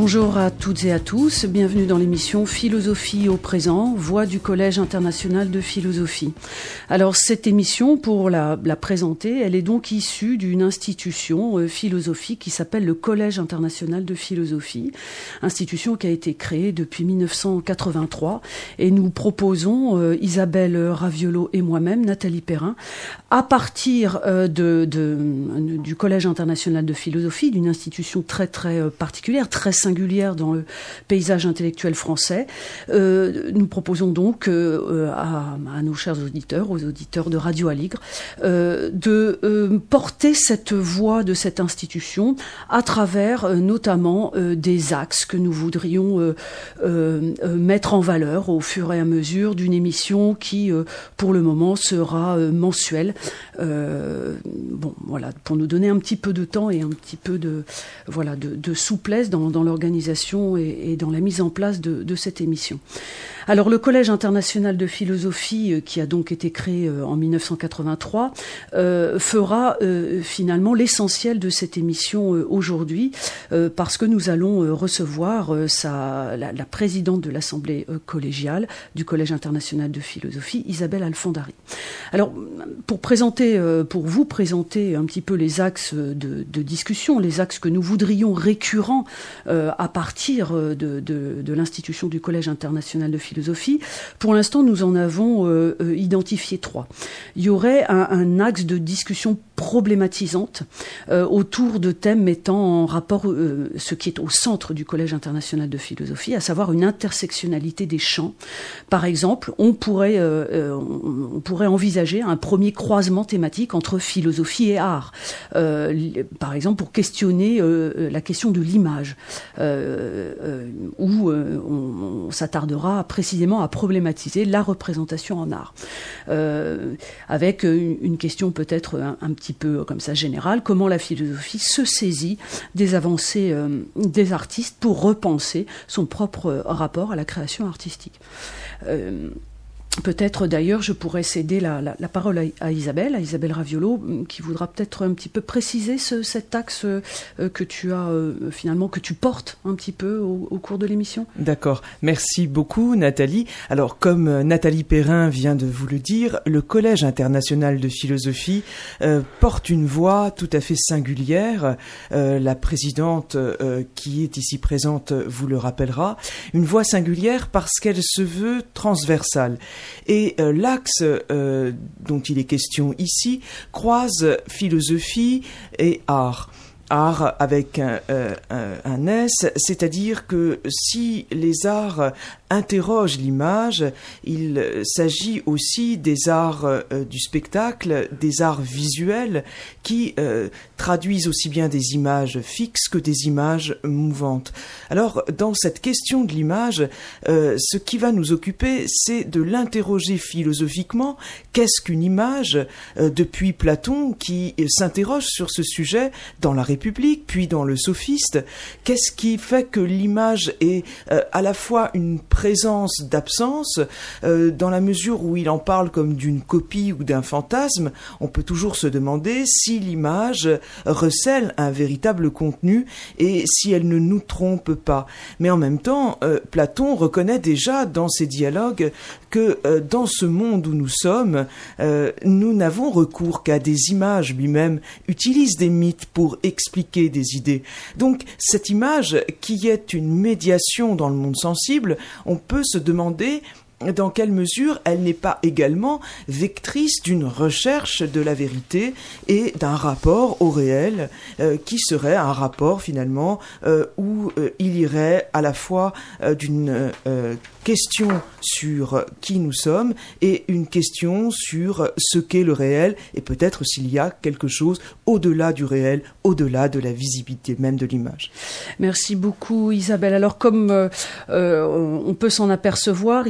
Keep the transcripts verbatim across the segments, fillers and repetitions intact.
Bonjour à toutes et à tous, bienvenue dans l'émission Philosophie au présent, voix du Collège international de philosophie. Alors cette émission, pour la, la présenter, elle est donc issue d'une institution euh, philosophique qui s'appelle le Collège international de philosophie, institution qui a été créée depuis mille neuf cent quatre-vingt-trois, et nous proposons, euh, Isabelle Raviolo et moi-même, Nathalie Perrin, à partir euh, de, de, du Collège international de philosophie, d'une institution très très particulière, très singulière dans le paysage intellectuel français. Euh, nous proposons donc euh, à, à nos chers auditeurs, aux auditeurs de Radio Aligre, euh, de euh, porter cette voix de cette institution à travers euh, notamment euh, des axes que nous voudrions euh, euh, mettre en valeur au fur et à mesure d'une émission qui, euh, pour le moment, sera euh, mensuelle. Euh, bon, voilà, pour nous donner un petit peu de temps et un petit peu de, voilà, de, de souplesse dans, dans l'organisation et, et dans la mise en place de, de cette émission. Alors le Collège international de philosophie, euh, qui a donc été créé euh, en mille neuf cent quatre-vingt-trois, euh, fera euh, finalement l'essentiel de cette émission euh, aujourd'hui, euh, parce que nous allons euh, recevoir euh, sa, la, la présidente de l'Assemblée euh, collégiale du Collège international de philosophie, Isabelle Alfandari. Alors pour présenter, euh, pour vous présenter un petit peu les axes de, de discussion, les axes que nous voudrions récurrents euh, à partir de, de, de l'institution du Collège international de philosophie, Philosophie. Pour l'instant, nous en avons euh, euh, identifié trois. Il y aurait un, un axe de discussion problématisante euh, autour de thèmes mettant en rapport euh, ce qui est au centre du Collège international de philosophie, à savoir une intersectionnalité des champs. Par exemple, on pourrait, euh, euh, on, on pourrait envisager un premier croisement thématique entre philosophie et art. Euh, par exemple, pour questionner euh, la question de l'image, euh, euh, où euh, on, on s'attardera à précisément à problématiser la représentation en art. Euh, avec une, une question peut-être un, un petit peu comme ça générale, comment la philosophie se saisit des avancées euh, des artistes pour repenser son propre rapport à la création artistique. Euh, Peut-être d'ailleurs je pourrais céder la, la, la parole à, à Isabelle, à Isabelle Raviolo, qui voudra peut-être un petit peu préciser ce, cet axe euh, que tu as euh, finalement, que tu portes un petit peu au, au cours de l'émission. D'accord, merci beaucoup Nathalie. Alors comme Nathalie Perrin vient de vous le dire, le Collège international de philosophie euh, porte une voix tout à fait singulière. Euh, la présidente euh, qui est ici présente vous le rappellera. Une voix singulière parce qu'elle se veut transversale. Et euh, l'axe euh, dont il est question ici croise philosophie et art. Art avec un, euh, un, un S, c'est-à-dire que si les arts interrogent l'image, il s'agit aussi des arts euh, du spectacle, des arts visuels qui euh, traduisent aussi bien des images fixes que des images mouvantes. Alors, dans cette question de l'image, euh, ce qui va nous occuper, c'est de l'interroger philosophiquement. Qu'est-ce qu'une image ? euh, Depuis Platon, qui s'interroge sur ce sujet dans la République, puis dans le Sophiste. Qu'est-ce qui fait que l'image est euh, à la fois une présence d'absence, euh, dans la mesure où il en parle comme d'une copie ou d'un fantasme? On peut toujours se demander si l'image recèle un véritable contenu et si elle ne nous trompe pas. Mais en même temps, euh, Platon reconnaît déjà dans ses dialogues que euh, dans ce monde où nous sommes, euh, nous n'avons recours qu'à des images. Lui-même utilise des mythes pour expliquer des idées. Donc cette image qui est une médiation dans le monde sensible, on peut se demander dans quelle mesure elle n'est pas également vectrice d'une recherche de la vérité et d'un rapport au réel euh, qui serait un rapport finalement euh, où euh, il irait à la fois euh, d'une euh, question sur qui nous sommes et une question sur ce qu'est le réel et peut-être s'il y a quelque chose au-delà du réel, au-delà de la visibilité même de l'image. Merci beaucoup Isabelle. Alors comme euh, euh, on peut s'en apercevoir, il va s'agir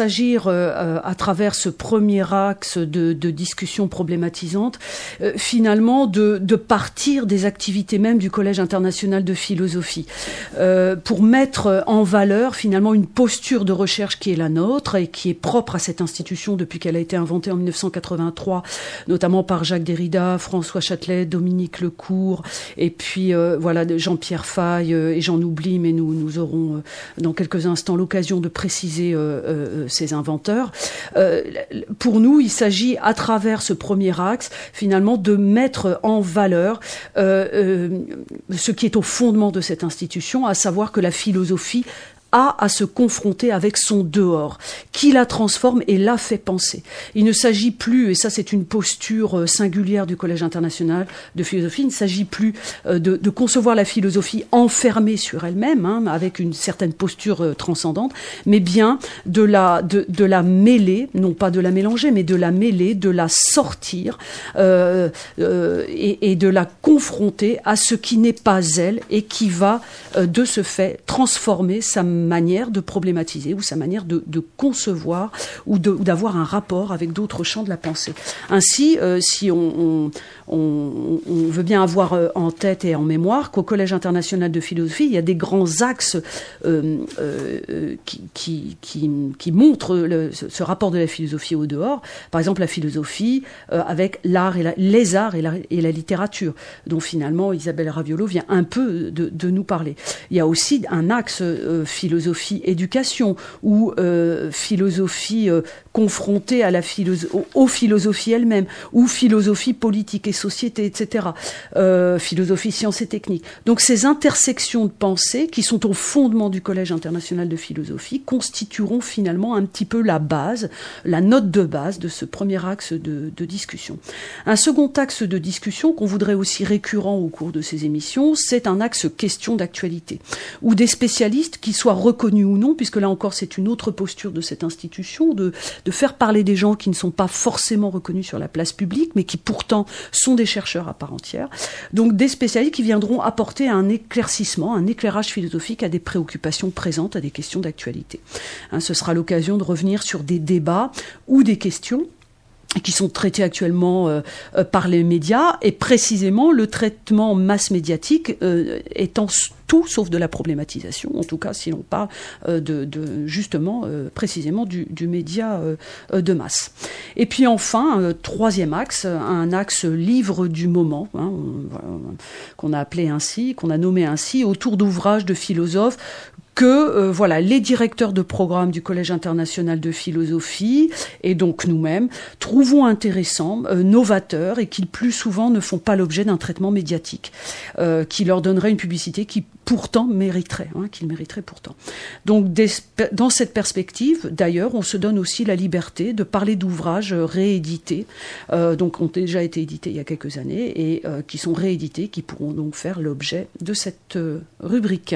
s'agir, euh, à travers ce premier axe de, de discussion problématisante, euh, finalement de, de partir des activités même du Collège international de philosophie, euh, pour mettre en valeur finalement une posture de recherche qui est la nôtre et qui est propre à cette institution depuis qu'elle a été inventée en mille neuf cent quatre-vingt-trois, notamment par Jacques Derrida, François Châtelet, Dominique Lecourt, et puis euh, voilà Jean-Pierre Faye, euh, et j'en oublie, mais nous, nous aurons euh, dans quelques instants l'occasion de préciser euh, euh, ces inventeurs. Euh, pour nous, il s'agit, à travers ce premier axe, finalement, de mettre en valeur euh, euh, ce qui est au fondement de cette institution, à savoir que la philosophie a à se confronter avec son dehors, qui la transforme et la fait penser. Il ne s'agit plus, et ça c'est une posture singulière du Collège international de philosophie, il ne s'agit plus de, de concevoir la philosophie enfermée sur elle-même, hein, avec une certaine posture transcendante, mais bien de la, de, de la mêler, non pas de la mélanger, mais de la mêler, de la sortir euh, euh, et, et de la confronter à ce qui n'est pas elle et qui va, euh, de ce fait, transformer sa manière de problématiser ou sa manière de, de concevoir ou, de, ou d'avoir un rapport avec d'autres champs de la pensée. Ainsi, euh, si on, on, on, on veut bien avoir en tête et en mémoire qu'au Collège international de philosophie, il y a des grands axes euh, euh, qui, qui, qui, qui montrent le, ce rapport de la philosophie au dehors. Par exemple, la philosophie euh, avec l'art et la, les arts et la, et la littérature, dont finalement Isabelle Raviolo vient un peu de, de nous parler. Il y a aussi un axe euh, philosophie éducation ou euh, philosophie euh, confrontée à la philosoph- aux, aux philosophies elles-mêmes, ou philosophie politique et société, et cetera. Euh, philosophie sciences et techniques. Donc ces intersections de pensée qui sont au fondement du Collège international de philosophie constitueront finalement un petit peu la base, la note de base de ce premier axe de, de discussion. Un second axe de discussion qu'on voudrait aussi récurrent au cours de ces émissions, c'est un axe question d'actualité, où des spécialistes qui soient reconnus ou non, puisque là encore c'est une autre posture de cette institution, de, de faire parler des gens qui ne sont pas forcément reconnus sur la place publique, mais qui pourtant sont des chercheurs à part entière. Donc des spécialistes qui viendront apporter un éclaircissement, un éclairage philosophique à des préoccupations présentes, à des questions d'actualité. Hein, ce sera l'occasion de revenir sur des débats ou des questions qui sont traités actuellement euh, euh, par les médias, et précisément le traitement masse médiatique euh, étant tout sauf de la problématisation, en tout cas si l'on parle euh, de, de justement euh, précisément du, du média euh, de masse. Et puis enfin, euh, troisième axe, un axe livre du moment, hein, on, qu'on a appelé ainsi, qu'on a nommé ainsi, autour d'ouvrages de philosophes que euh, voilà, les directeurs de programme du Collège international de philosophie, et donc nous-mêmes, trouvons intéressants, euh, novateurs, et qui le plus souvent ne font pas l'objet d'un traitement médiatique, euh, qui leur donnerait une publicité qui pourtant mériterait, hein, qu'ils mériteraient pourtant. Donc des, dans cette perspective, d'ailleurs, on se donne aussi la liberté de parler d'ouvrages réédités, euh, donc ont déjà été édités il y a quelques années, et euh, qui sont réédités, qui pourront donc faire l'objet de cette euh, rubrique.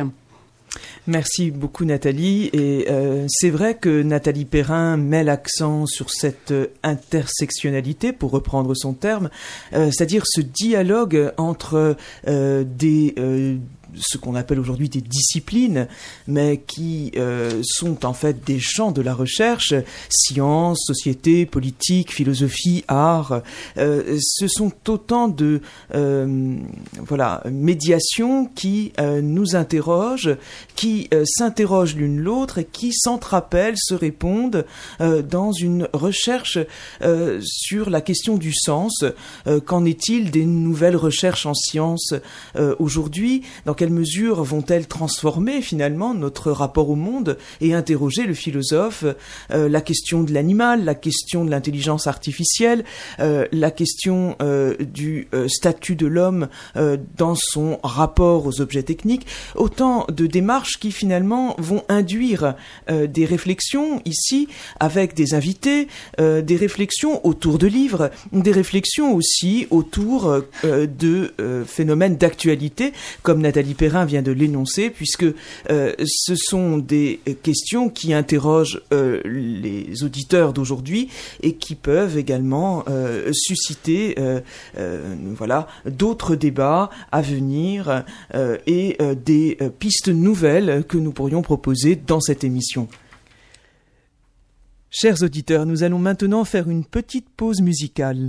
Merci beaucoup Nathalie, et euh, c'est vrai que Nathalie Perrin met l'accent sur cette euh, intersectionnalité, pour reprendre son terme, euh, c'est-à-dire ce dialogue entre euh, des euh, ce qu'on appelle aujourd'hui des disciplines, mais qui euh, sont en fait des champs de la recherche, sciences, société, politique, philosophie, art. Euh, ce sont autant de euh, voilà médiations qui euh, nous interrogent, qui euh, s'interrogent l'une l'autre et qui s'entrapellent, se répondent euh, dans une recherche euh, sur la question du sens. Euh, qu'en est-il des nouvelles recherches en sciences euh, aujourd'hui? Dans quelle mesure vont-elles transformer finalement notre rapport au monde et interroger le philosophe euh, la question de l'animal, la question de l'intelligence artificielle, euh, la question euh, du euh, statut de l'homme euh, dans son rapport aux objets techniques, autant de démarches qui finalement vont induire euh, des réflexions ici avec des invités, euh, des réflexions autour de livres, des réflexions aussi autour euh, de euh, phénomènes d'actualité, comme Nathalie Perrin vient de l'énoncer, puisque euh, ce sont des questions qui interrogent euh, les auditeurs d'aujourd'hui et qui peuvent également euh, susciter euh, euh, voilà, d'autres débats à venir euh, et euh, des euh, pistes nouvelles que nous pourrions proposer dans cette émission. Chers auditeurs, nous allons maintenant faire une petite pause musicale.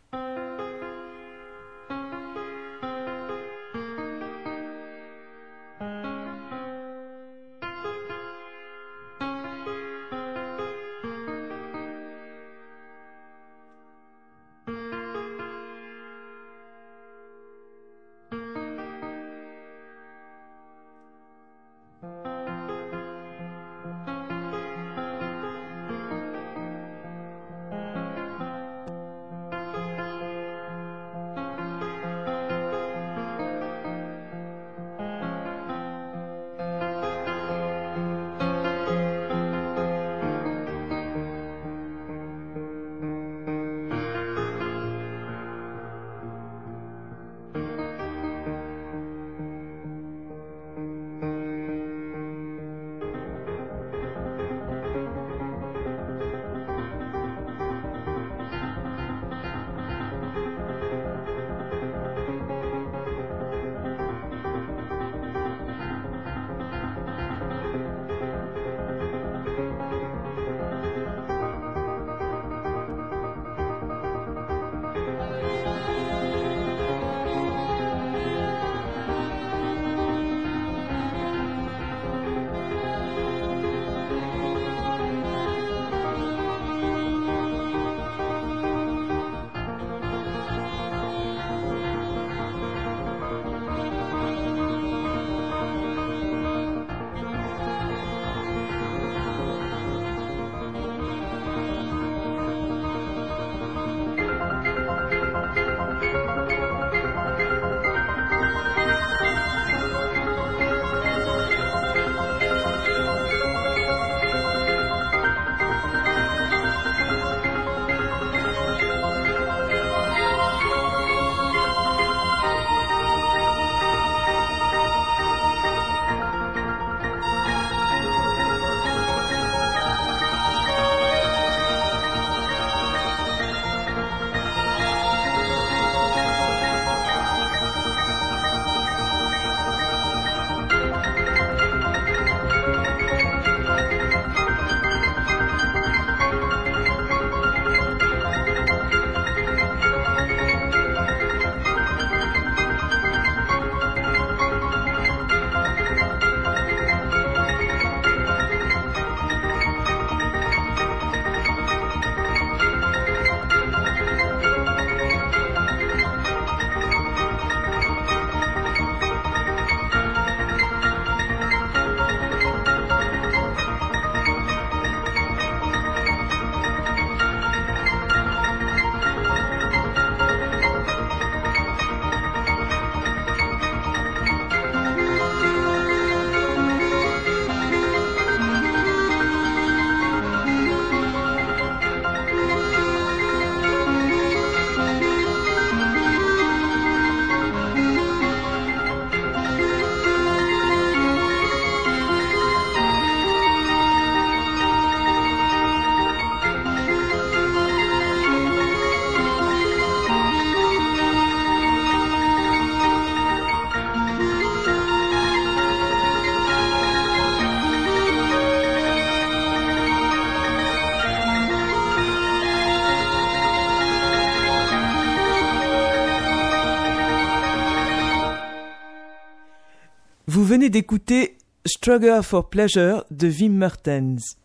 Vous venez d'écouter Struggle for Pleasure de Wim Mertens.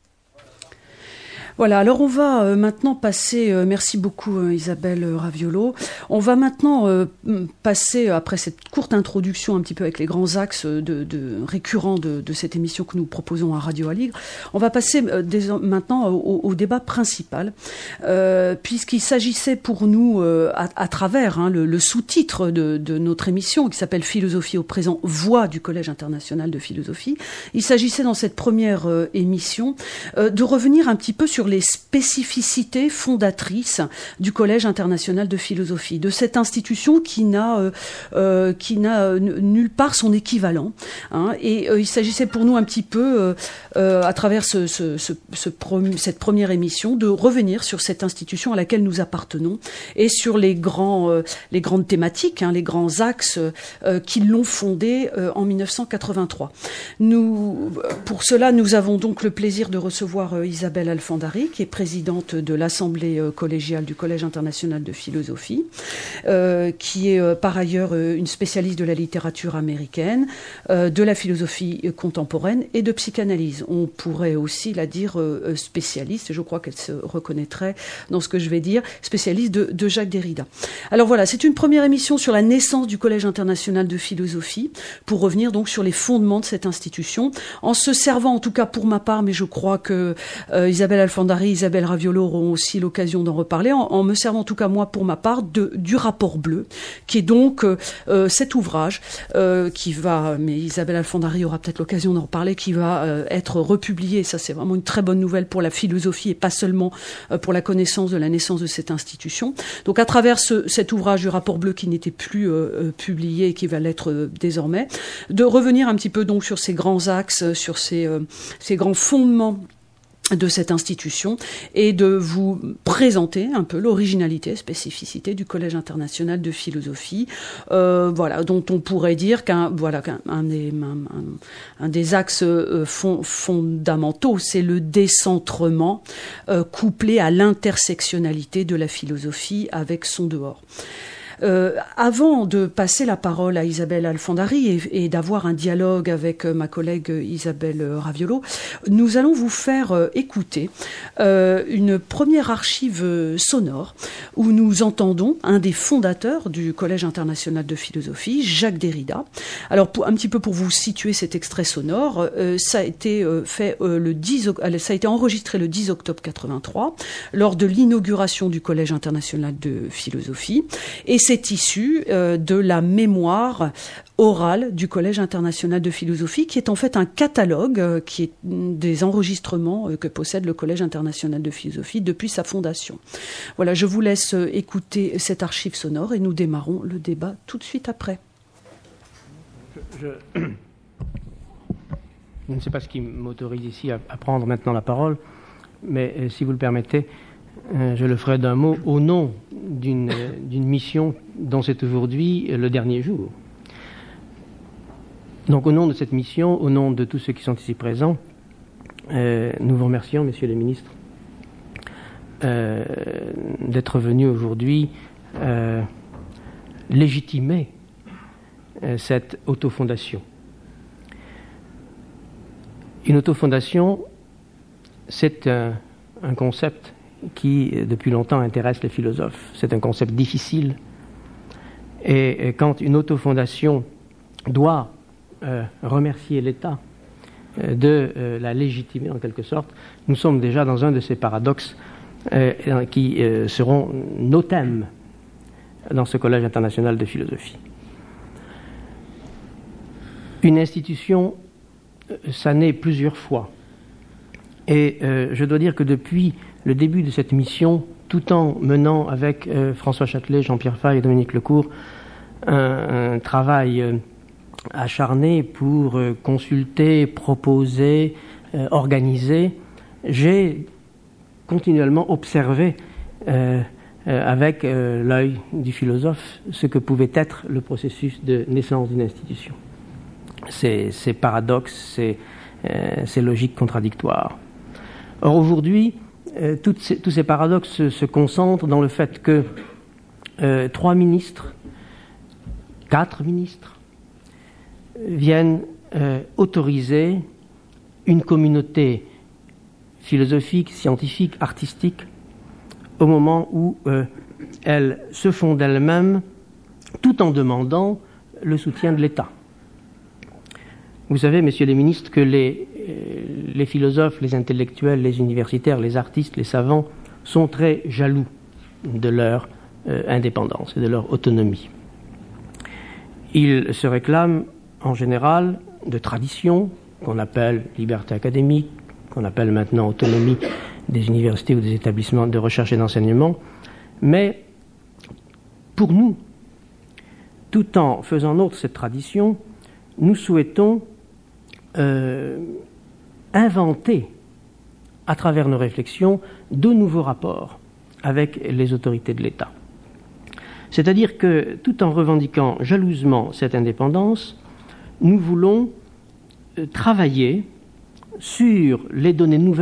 Voilà, alors on va euh, maintenant passer, euh, merci beaucoup euh, Isabelle Raviolo, on va maintenant euh, passer, après cette courte introduction un petit peu avec les grands axes de, de, récurrents de, de cette émission que nous proposons à Radio Aligre, on va passer euh, dès, maintenant au, au débat principal, euh, puisqu'il s'agissait pour nous, euh, à, à travers hein, le, le sous-titre de, de notre émission qui s'appelle Philosophie au présent, voix du Collège international de philosophie, il s'agissait dans cette première euh, émission euh, de revenir un petit peu sur les spécificités fondatrices du Collège international de philosophie, de cette institution qui n'a euh, euh, qui n'a euh, nulle part son équivalent. Hein, et euh, il s'agissait pour nous un petit peu, euh, euh, à travers ce, ce, ce, ce pre- cette première émission, de revenir sur cette institution à laquelle nous appartenons et sur les grands euh, les grandes thématiques, hein, les grands axes euh, qui l'ont fondée euh, en dix-neuf cent quatre-vingt-trois. Nous, pour cela, nous avons donc le plaisir de recevoir euh, Isabelle Alfandari, Alfandari, qui est présidente de l'Assemblée euh, collégiale du Collège international de philosophie, euh, qui est euh, par ailleurs euh, une spécialiste de la littérature américaine, euh, de la philosophie contemporaine et de psychanalyse. On pourrait aussi la dire euh, spécialiste, et je crois qu'elle se reconnaîtrait dans ce que je vais dire, spécialiste de, de Jacques Derrida. Alors voilà, c'est une première émission sur la naissance du Collège international de philosophie, pour revenir donc sur les fondements de cette institution, en se servant, en tout cas pour ma part, mais je crois que euh, Isabelle Alfandari, Isabelle Raviolo auront aussi l'occasion d'en reparler, en, en me servant en tout cas moi pour ma part de, du rapport bleu, qui est donc euh, cet ouvrage euh, qui va, mais Isabelle Alfandari aura peut-être l'occasion d'en reparler, qui va euh, être republié, et ça c'est vraiment une très bonne nouvelle pour la philosophie et pas seulement euh, pour la connaissance de la naissance de cette institution. Donc à travers ce, cet ouvrage du rapport bleu qui n'était plus euh, publié et qui va l'être euh, désormais, de revenir un petit peu donc sur ces grands axes, sur ces, euh, ces grands fondements de cette institution, et de vous présenter un peu l'originalité, spécificité du Collège international de philosophie, euh, voilà, dont on pourrait dire qu'un voilà qu'un un des, un, un des axes euh, fond, fondamentaux, c'est le décentrement euh, couplé à l'intersectionnalité de la philosophie avec son dehors. Euh, avant de passer la parole à Isabelle Alfandari et, et d'avoir un dialogue avec euh, ma collègue Isabelle Raviolo, nous allons vous faire euh, écouter euh, une première archive sonore où nous entendons un des fondateurs du Collège international de philosophie, Jacques Derrida. Alors, pour, un petit peu pour vous situer cet extrait sonore, euh, ça a été euh, fait euh, le dix, ça a été enregistré le dix octobre quatre-vingt-trois lors de l'inauguration du Collège international de philosophie, et c'est C'est issu euh, de la mémoire orale du Collège international de philosophie, qui est en fait un catalogue euh, qui est des enregistrements euh, que possède le Collège international de philosophie depuis sa fondation. Voilà, je vous laisse euh, écouter cette archive sonore et nous démarrons le débat tout de suite après. Je, je, je ne sais pas ce qui m'autorise ici à, à prendre maintenant la parole, mais euh, si vous le permettez, Euh, je le ferai d'un mot au nom d'une, euh, d'une mission dont c'est aujourd'hui euh, le dernier jour. Donc au nom de cette mission, au nom de tous ceux qui sont ici présents, euh, nous vous remercions, messieurs les ministres, euh, d'être venus aujourd'hui euh, légitimer euh, cette autofondation. Une autofondation, c'est un, un concept qui, depuis longtemps, intéresse les philosophes. C'est un concept difficile. Et, et quand une autofondation doit euh, remercier l'État euh, de euh, la légitimer, en quelque sorte, nous sommes déjà dans un de ces paradoxes euh, qui euh, seront nos thèmes dans ce Collège international de philosophie. Une institution, ça naît plusieurs fois. Et euh, je dois dire que depuis le début de cette mission, tout en menant avec euh, François Châtelet, Jean-Pierre Faye et Dominique Lecourt un, un travail euh, acharné pour euh, consulter, proposer, euh, organiser, j'ai continuellement observé euh, euh, avec euh, l'œil du philosophe ce que pouvait être le processus de naissance d'une institution. Ces, ces paradoxes, ces, euh, ces logiques contradictoires. Or aujourd'hui, Euh, ces, tous ces paradoxes se, se concentrent dans le fait que euh, trois ministres, quatre ministres, viennent euh, autoriser une communauté philosophique, scientifique, artistique, au moment où euh, elle se fonde d'elle-même, tout en demandant le soutien de l'État. Vous savez, messieurs les ministres, que les, euh, les philosophes, les intellectuels, les universitaires, les artistes, les savants sont très jaloux de leur euh, indépendance et de leur autonomie. Ils se réclament en général de traditions qu'on appelle liberté académique, qu'on appelle maintenant autonomie des universités ou des établissements de recherche et d'enseignement, mais pour nous, tout en faisant nôtre cette tradition, nous souhaitons Euh, inventer, à travers nos réflexions, de nouveaux rapports avec les autorités de l'État. C'est-à-dire que, tout en revendiquant jalousement cette indépendance, nous voulons euh, travailler sur les données nouvelles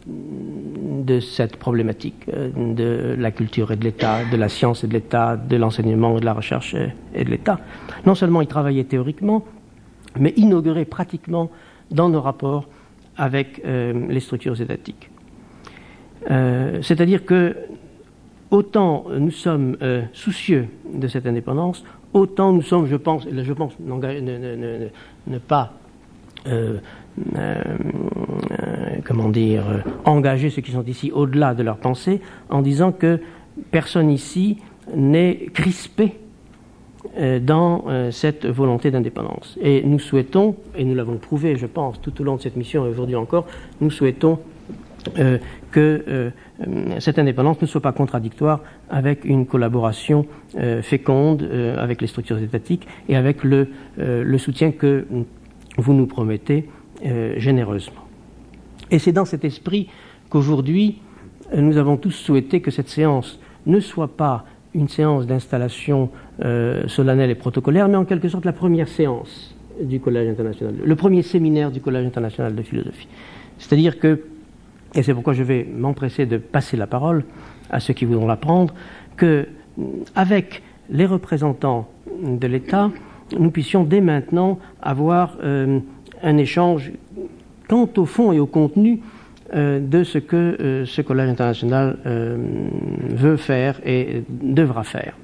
de cette problématique de la culture et de l'État, de la science et de l'État, de l'enseignement et de la recherche et de l'État. Non seulement il travaillait théoriquement, mais inaugurait pratiquement dans nos rapports avec euh, les structures étatiques. Euh, c'est-à-dire que autant nous sommes euh, soucieux de cette indépendance, autant nous sommes, je pense, je pense ne, ne, ne, ne pas euh, euh, comment dire, engager ceux qui sont ici au-delà de leur pensée, en disant que personne ici n'est crispé euh, dans euh, cette volonté d'indépendance. Et nous souhaitons, et nous l'avons prouvé, je pense, tout au long de cette mission et aujourd'hui encore, nous souhaitons euh, que euh, cette indépendance ne soit pas contradictoire avec une collaboration euh, féconde euh, avec les structures étatiques et avec le, euh, le soutien que vous nous promettez euh, généreusement. Et c'est dans cet esprit qu'aujourd'hui, nous avons tous souhaité que cette séance ne soit pas une séance d'installation euh, solennelle et protocolaire, mais en quelque sorte la première séance du Collège international, le premier séminaire du Collège international de philosophie. C'est-à-dire que, et c'est pourquoi je vais m'empresser de passer la parole à ceux qui voudront la prendre, que avec les représentants de l'État, nous puissions dès maintenant avoir euh, un échange quant au fond et au contenu euh, de ce que euh, ce Collège international euh, veut faire et devra faire.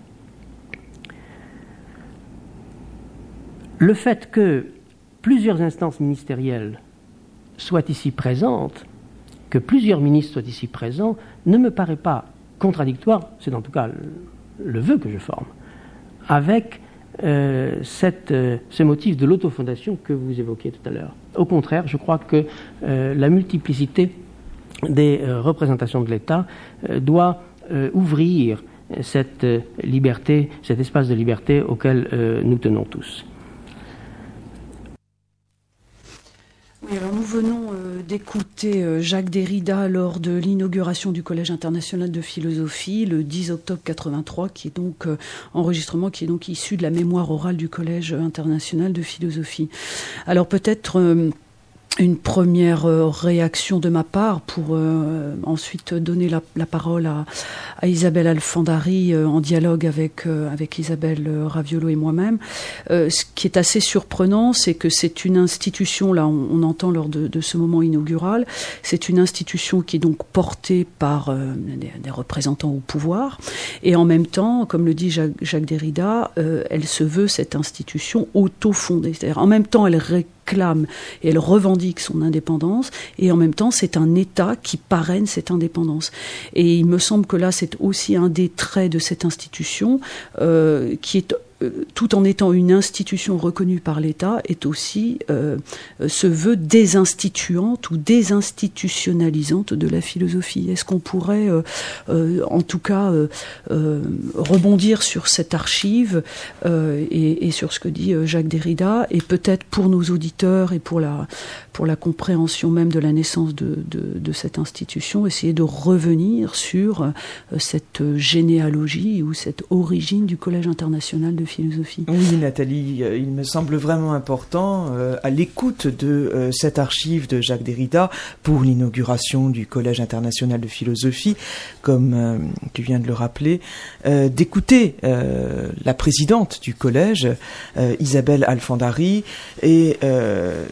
Le fait que plusieurs instances ministérielles soient ici présentes, que plusieurs ministres soient ici présents, ne me paraît pas contradictoire, c'est en tout cas le, le vœu que je forme, avec euh, cette, euh, ce motif de l'autofondation que vous évoquiez tout à l'heure. Au contraire, je crois que euh, la multiplicité des euh, représentations de l'État euh, doit euh, ouvrir cette euh, liberté, cet espace de liberté auquel euh, nous tenons tous. Oui, alors nous venons euh, d'écouter euh, Jacques Derrida lors de l'inauguration du Collège international de philosophie le dix octobre quatre-vingt-trois, qui est donc euh, enregistrement qui est donc issu de la mémoire orale du Collège international de philosophie. Alors peut-être euh, une première euh, réaction de ma part pour euh, ensuite donner la, la parole à, à Isabelle Alfandari euh, en dialogue avec, euh, avec Isabelle Raviolo et moi-même. Euh, ce qui est assez surprenant, c'est que c'est une institution, là on, on entend lors de, de ce moment inaugural, c'est une institution qui est donc portée par euh, des, des représentants au pouvoir, et en même temps, comme le dit Jacques, Jacques Derrida, euh, elle se veut cette institution auto-fondée, c'est-à-dire en même temps elle réclame et elle revendique son indépendance, et en même temps c'est un État qui parraine cette indépendance. Et il me semble que là c'est aussi un des traits de cette institution euh, qui est, euh, tout en étant une institution reconnue par l'État, est aussi euh, se veut désinstituante ou désinstitutionnalisante de la philosophie. Est-ce qu'on pourrait euh, euh, en tout cas euh, euh, rebondir sur cette archive euh, et, et sur ce que dit euh, Jacques Derrida, et peut-être pour nos auditeurs et pour la, pour la compréhension même de la naissance de, de, de cette institution, essayer de revenir sur euh, cette généalogie ou cette origine du Collège international de philosophie. Oui, Nathalie, il me semble vraiment important, euh, à l'écoute de euh, cette archive de Jacques Derrida pour l'inauguration du Collège international de philosophie, comme euh, tu viens de le rappeler, euh, d'écouter euh, la présidente du collège, euh, Isabelle Alfandari, et euh,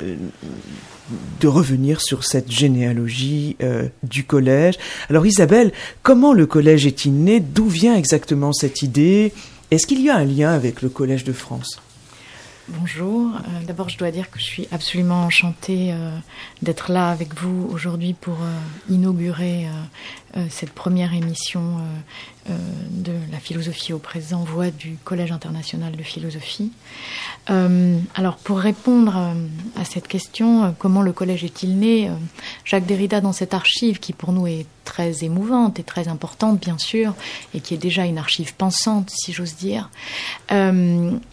de revenir sur cette généalogie euh, du collège. Alors Isabelle, comment le collège est-il né? D'où vient exactement cette idée? Est-ce qu'il y a un lien avec le Collège de France? Bonjour. Euh, d'abord, je dois dire que je suis absolument enchantée euh, d'être là avec vous aujourd'hui pour euh, inaugurer euh, euh, cette première émission euh, euh, de la philosophie au présent, voix du Collège international de philosophie. Euh, alors, pour répondre euh, à cette question, euh, comment le collège est-il né, euh, Jacques Derrida, dans cette archive qui pour nous est très émouvante et très importante, bien sûr, et qui est déjà une archive pensante, si j'ose dire, euh,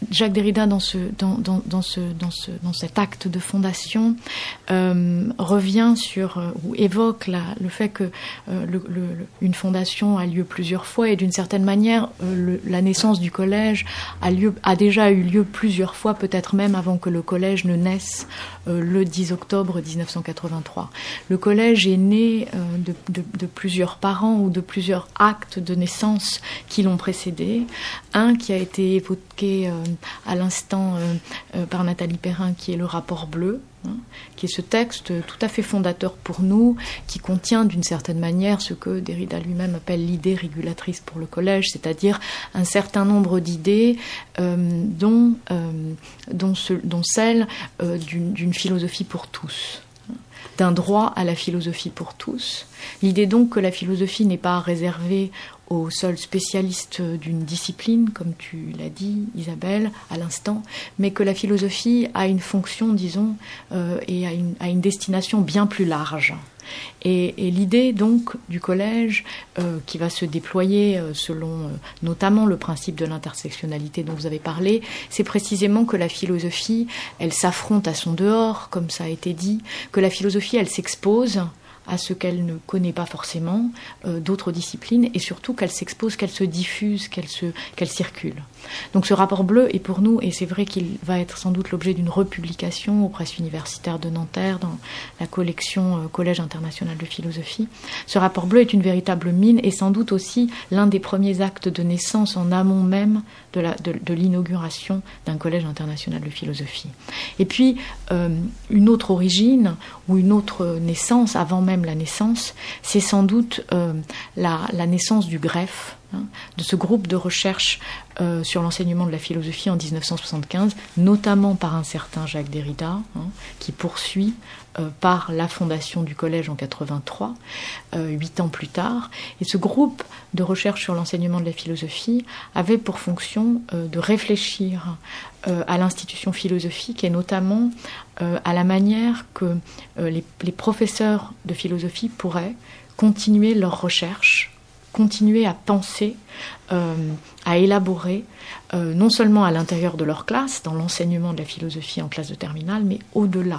Jacques Derrida, dans, ce, dans, dans, dans, ce, dans, ce, dans cet acte de fondation, euh, revient sur, euh, ou évoque la, le fait que euh, le, le, une fondation a lieu plusieurs fois, et d'une certaine manière, euh, le, la naissance du collège a, lieu, a déjà eu lieu plusieurs fois, peut-être même avant que le collège ne naisse euh, le dix octobre dix-neuf cent quatre-vingt-trois. Le collège est né euh, de, de, de plusieurs parents ou de plusieurs actes de naissance qui l'ont précédé. Un qui a été évoqué euh, à l'instant euh, euh, par Nathalie Perrin, qui est le rapport bleu, hein, qui est ce texte tout à fait fondateur pour nous, qui contient d'une certaine manière ce que Derrida lui-même appelle l'idée régulatrice pour le collège, c'est-à-dire un certain nombre d'idées euh, dont, euh, dont, ce, dont celle euh, d'une, d'une philosophie pour tous, d'un droit à la philosophie pour tous. L'idée donc que la philosophie n'est pas réservée aux seuls spécialistes d'une discipline, comme tu l'as dit, Isabelle, à l'instant, mais que la philosophie a une fonction, disons, euh, et a une, a une destination bien plus large. Et, et l'idée donc du collège, euh, qui va se déployer euh, selon euh, notamment le principe de l'intersectionnalité dont vous avez parlé, c'est précisément que la philosophie, elle s'affronte à son dehors, comme ça a été dit, que la philosophie, elle s'expose à ce qu'elle ne connaît pas forcément euh, d'autres disciplines, et surtout qu'elle s'expose, qu'elle se diffuse, qu'elle, se, qu'elle circule. Donc ce rapport bleu est pour nous, et c'est vrai qu'il va être sans doute l'objet d'une republication aux presses universitaires de Nanterre dans la collection euh, Collège international de philosophie. Ce rapport bleu est une véritable mine, et sans doute aussi l'un des premiers actes de naissance en amont même de, la, de, de l'inauguration d'un Collège international de philosophie. Et puis euh, une autre origine, ou une autre naissance, avant même la naissance, c'est sans doute euh, la, la naissance du greffe, hein, de ce groupe de recherche euh, sur l'enseignement de la philosophie en dix-neuf cent soixante-quinze, notamment par un certain Jacques Derrida, hein, qui poursuit euh, par la fondation du collège en quatre-vingt-trois, euh, huit ans plus tard. Et ce groupe de recherche sur l'enseignement de la philosophie avait pour fonction euh, de réfléchir euh, à l'institution philosophique, et notamment euh, à la manière que euh, les, les professeurs de philosophie pourraient continuer leurs recherches, continuer à penser, euh, à élaborer, euh, non seulement à l'intérieur de leur classe, dans l'enseignement de la philosophie en classe de terminale, mais au-delà.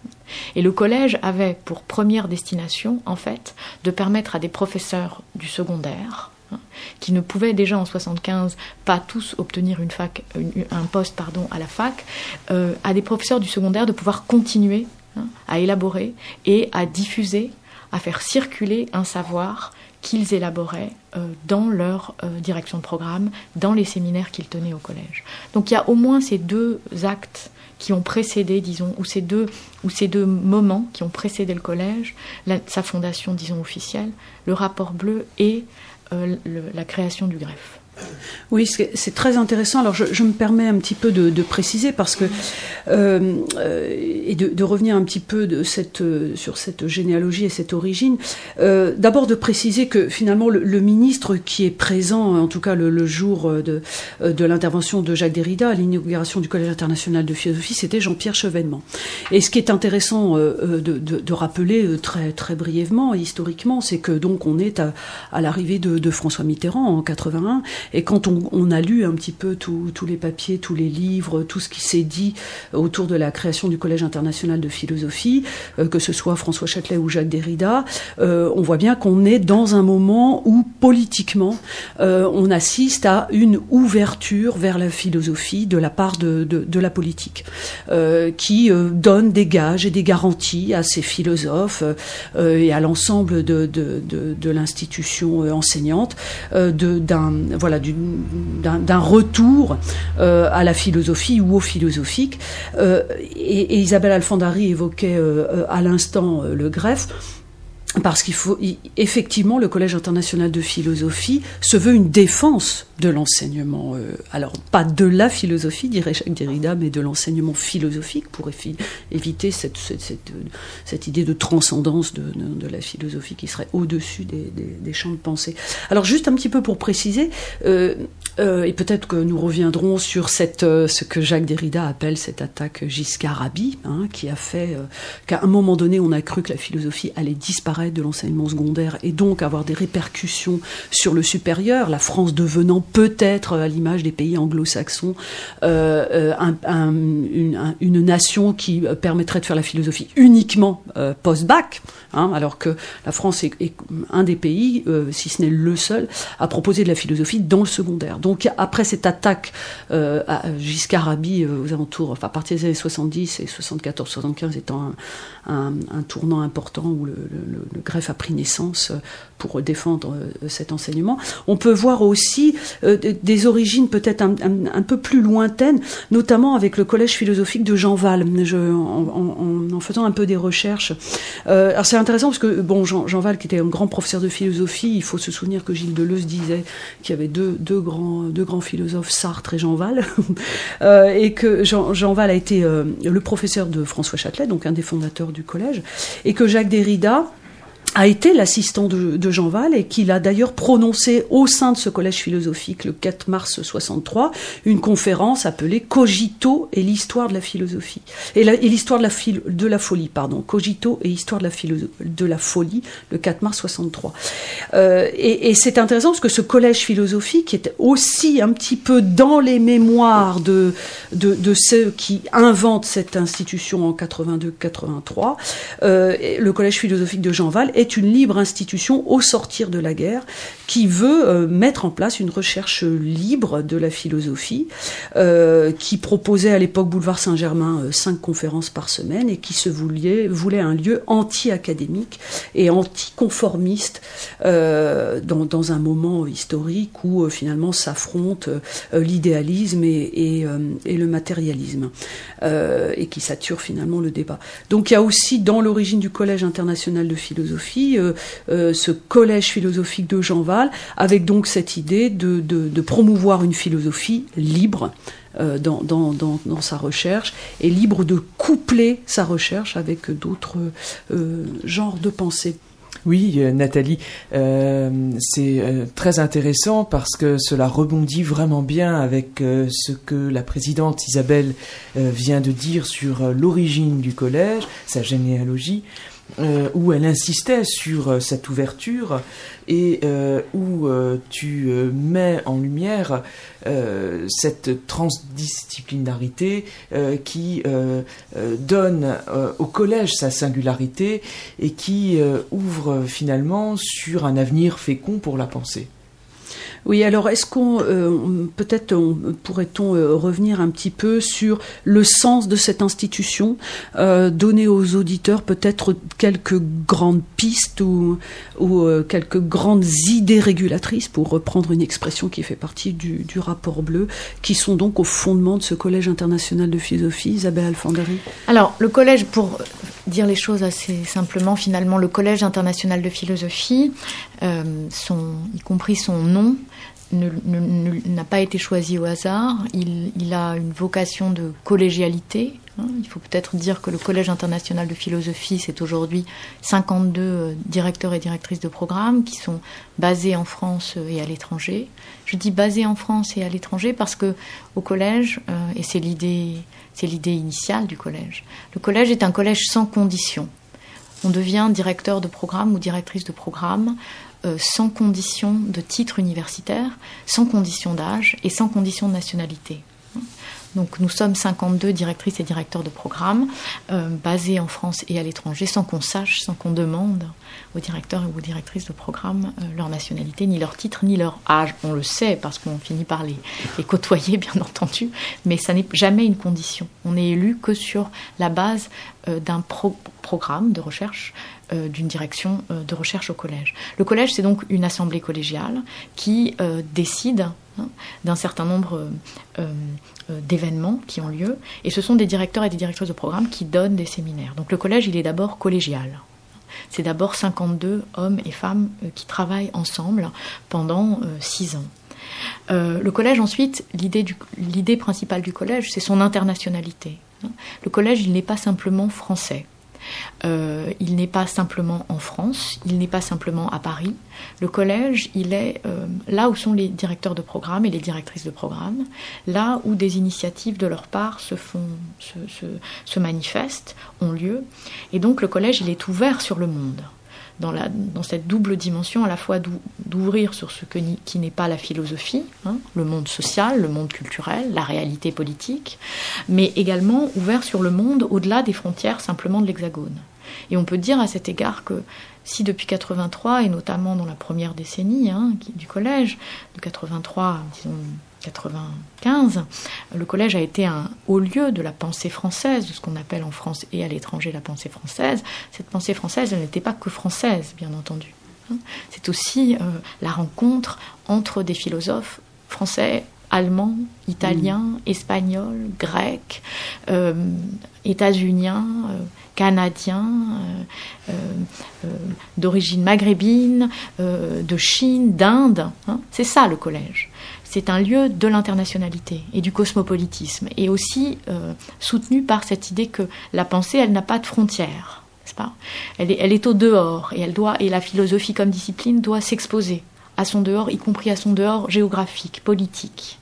Et le collège avait pour première destination, en fait, de permettre à des professeurs du secondaire, hein, qui ne pouvaient déjà en soixante-quinze pas tous obtenir une fac, une, un poste pardon, à la fac, euh, à des professeurs du secondaire de pouvoir continuer, hein, à élaborer et à diffuser, à faire circuler un savoir qu'ils élaboraient euh, dans leur euh, direction de programme, dans les séminaires qu'ils tenaient au collège. Donc il y a au moins ces deux actes qui ont précédé, disons, ou ces deux, ou ces deux moments qui ont précédé le collège, la, sa fondation, disons, officielle, le rapport bleu et euh, le, la création du greffe. Oui, c'est, c'est très intéressant. Alors, je, je me permets un petit peu de, de préciser parce que euh, et de, de revenir un petit peu de cette, sur cette généalogie et cette origine. Euh, d'abord, de préciser que finalement, le, le ministre qui est présent, en tout cas le, le jour de, de l'intervention de Jacques Derrida à l'inauguration du Collège international de philosophie, c'était Jean-Pierre Chevènement. Et ce qui est intéressant euh, de, de, de rappeler très très brièvement, historiquement, c'est que donc on est à, à l'arrivée de, de François Mitterrand en quatre-vingt-un. Et quand on, on a lu un petit peu tous les papiers, tous les livres, tout ce qui s'est dit autour de la création du Collège international de philosophie, euh, que ce soit François Châtelet ou Jacques Derrida, euh, on voit bien qu'on est dans un moment où, politiquement, euh, on assiste à une ouverture vers la philosophie de la part de, de, de la politique, euh, qui euh, donne des gages et des garanties à ces philosophes euh, et à l'ensemble de, de, de, de l'institution euh, enseignante euh, de, d'un... Voilà, D'un, d'un retour euh, à la philosophie ou au philosophique. Euh, et, et Isabelle Alfandari évoquait euh, à l'instant euh, le greffe, parce qu'il faut effectivement, le Collège international de philosophie se veut une défense de l'enseignement, euh, alors pas de la philosophie, dirait Jacques Derrida, mais de l'enseignement philosophique, pour effi- éviter cette, cette, cette, cette idée de transcendance de, de, de la philosophie qui serait au-dessus des, des, des champs de pensée. Alors juste un petit peu pour préciser, euh, Euh, et peut-être que nous reviendrons sur cette, euh, ce que Jacques Derrida appelle cette attaque Giscard-Rabi, hein, qui a fait euh, qu'à un moment donné, on a cru que la philosophie allait disparaître de l'enseignement secondaire et donc avoir des répercussions sur le supérieur, la France devenant peut-être, à l'image des pays anglo-saxons, euh, un, un, une, un, une nation qui permettrait de faire la philosophie uniquement euh, post-bac, hein, alors que la France est, est un des pays, euh, si ce n'est le seul, à proposer de la philosophie dans le secondaire. Donc après cette attaque euh, à Giscard-Rabi euh, aux alentours, enfin à partir des années soixante-dix et soixante-quatorze soixante-quinze étant un, un, un tournant important où le, le, le greffe a pris naissance pour défendre euh, cet enseignement, on peut voir aussi euh, des origines peut-être un, un, un peu plus lointaines, notamment avec le collège philosophique de Jean Val, je, en, en, en faisant un peu des recherches. Euh, alors c'est intéressant parce que bon, Jean, Jean Val, qui était un grand professeur de philosophie, il faut se souvenir que Gilles Deleuze disait qu'il y avait deux, deux, grands, deux grands philosophes, Sartre et Jean Val, euh, et que Jean, Jean Val a été euh, le professeur de François Châtelet, donc un des fondateurs du collège, et que Jacques Derrida a été l'assistant de, de Jean Val et qu'il a d'ailleurs prononcé au sein de ce collège philosophique le quatre mars soixante-trois une conférence appelée Cogito et l'histoire de la philosophie et, la, et l'histoire de la, philo, de la folie pardon Cogito et histoire de la, philo, de la folie le quatre mars soixante-trois euh, et, et c'est intéressant parce que ce collège philosophique est aussi un petit peu dans les mémoires de, de, de ceux qui inventent cette institution en quatre-vingt-deux quatre-vingt-trois. Euh, le collège philosophique de Jean Val est une libre institution au sortir de la guerre qui veut euh, mettre en place une recherche libre de la philosophie, euh, qui proposait à l'époque Boulevard Saint-Germain euh, cinq conférences par semaine et qui se voulait, voulait un lieu anti-académique et anti-conformiste euh, dans, dans un moment historique où euh, finalement s'affrontent euh, l'idéalisme et, et, euh, et le matérialisme euh, et qui sature finalement le débat. Donc il y a aussi dans l'origine du Collège international de philosophie Euh, euh, ce collège philosophique de Jean Val, avec donc cette idée de, de, de promouvoir une philosophie libre euh, dans, dans, dans, dans sa recherche, et libre de coupler sa recherche avec d'autres euh, genres de pensée. Oui, euh, Nathalie, euh, c'est euh, très intéressant parce que cela rebondit vraiment bien avec euh, ce que la présidente Isabelle euh, vient de dire sur euh, l'origine du collège, sa généalogie. Euh, où elle insistait sur euh, cette ouverture et euh, où euh, tu euh, mets en lumière euh, cette transdisciplinarité euh, qui euh, euh, donne euh, au collège sa singularité et qui euh, ouvre finalement sur un avenir fécond pour la pensée. Oui, alors est-ce qu'on euh, peut-être on, pourrait-on euh, revenir un petit peu sur le sens de cette institution, euh, donner aux auditeurs peut-être quelques grandes pistes ou, ou euh, quelques grandes idées régulatrices, pour reprendre une expression qui fait partie du, du rapport bleu, qui sont donc au fondement de ce Collège international de philosophie. Isabelle Alfandari. Alors le collège, pour dire les choses assez simplement, finalement le Collège international de philosophie, euh, son, y compris son nom, Ne, ne, ne, n'a pas été choisi au hasard. Il, il a une vocation de collégialité. Hein. Il faut peut-être dire que le Collège international de philosophie, c'est aujourd'hui cinquante-deux directeurs et directrices de programmes qui sont basés en France et à l'étranger. Je dis basés en France et à l'étranger parce que au collège, euh, et c'est l'idée, c'est l'idée initiale du collège, le collège est un collège sans condition. On devient directeur de programme ou directrice de programme Euh, sans condition de titre universitaire, sans condition d'âge et sans condition de nationalité. Donc nous sommes cinquante-deux directrices et directeurs de programme euh, basés en France et à l'étranger, sans qu'on sache, sans qu'on demande aux directeurs et aux directrices de programme euh, leur nationalité, ni leur titre, ni leur âge. On le sait parce qu'on finit par les, les côtoyer, bien entendu, mais ça n'est jamais une condition. On n'est élu que sur la base euh, d'un pro- programme de recherche, euh, d'une direction euh, de recherche au collège. Le collège, c'est donc une assemblée collégiale qui euh, décide hein, d'un certain nombre euh, euh, d'événements qui ont lieu, et ce sont des directeurs et des directrices de programme qui donnent des séminaires. Donc le collège, il est d'abord collégial. C'est d'abord cinquante-deux hommes et femmes euh, qui travaillent ensemble pendant euh, six ans. Euh, le collège, ensuite, l'idée, du, l'idée principale du collège, c'est son internationalité. Le collège, il n'est pas simplement français. Euh, il n'est pas simplement en France, il n'est pas simplement à Paris. Le collège, il est euh, là où sont les directeurs de programme et les directrices de programme, là où des initiatives de leur part se font, se, se, se manifestent, ont lieu. Et donc le collège, il est ouvert sur le monde. Dans, la, dans cette double dimension, à la fois d'ouvrir sur ce que, qui n'est pas la philosophie, hein, le monde social, le monde culturel, la réalité politique, mais également ouvert sur le monde au-delà des frontières simplement de l'Hexagone. Et on peut dire à cet égard que si depuis quatre-vingt-trois, et notamment dans la première décennie hein, du collège, de quatre-vingt-trois à disons, quatre-vingt-quinze, le collège a été un haut lieu de la pensée française, de ce qu'on appelle en France et à l'étranger la pensée française. Cette pensée française, elle n'était pas que française, bien entendu. C'est aussi euh, la rencontre entre des philosophes français, allemands, italiens, mmh. espagnols, grecs, euh, états-uniens, euh, canadiens, euh, euh, d'origine maghrébine, euh, de Chine, d'Inde. Hein. C'est ça le collège. C'est un lieu de l'internationalité et du cosmopolitisme, et aussi euh, soutenu par cette idée que la pensée, elle n'a pas de frontières, n'est-ce pas ? Elle est, elle est au dehors, et elle doit, et la philosophie comme discipline doit s'exposer à son dehors, y compris à son dehors géographique, politique.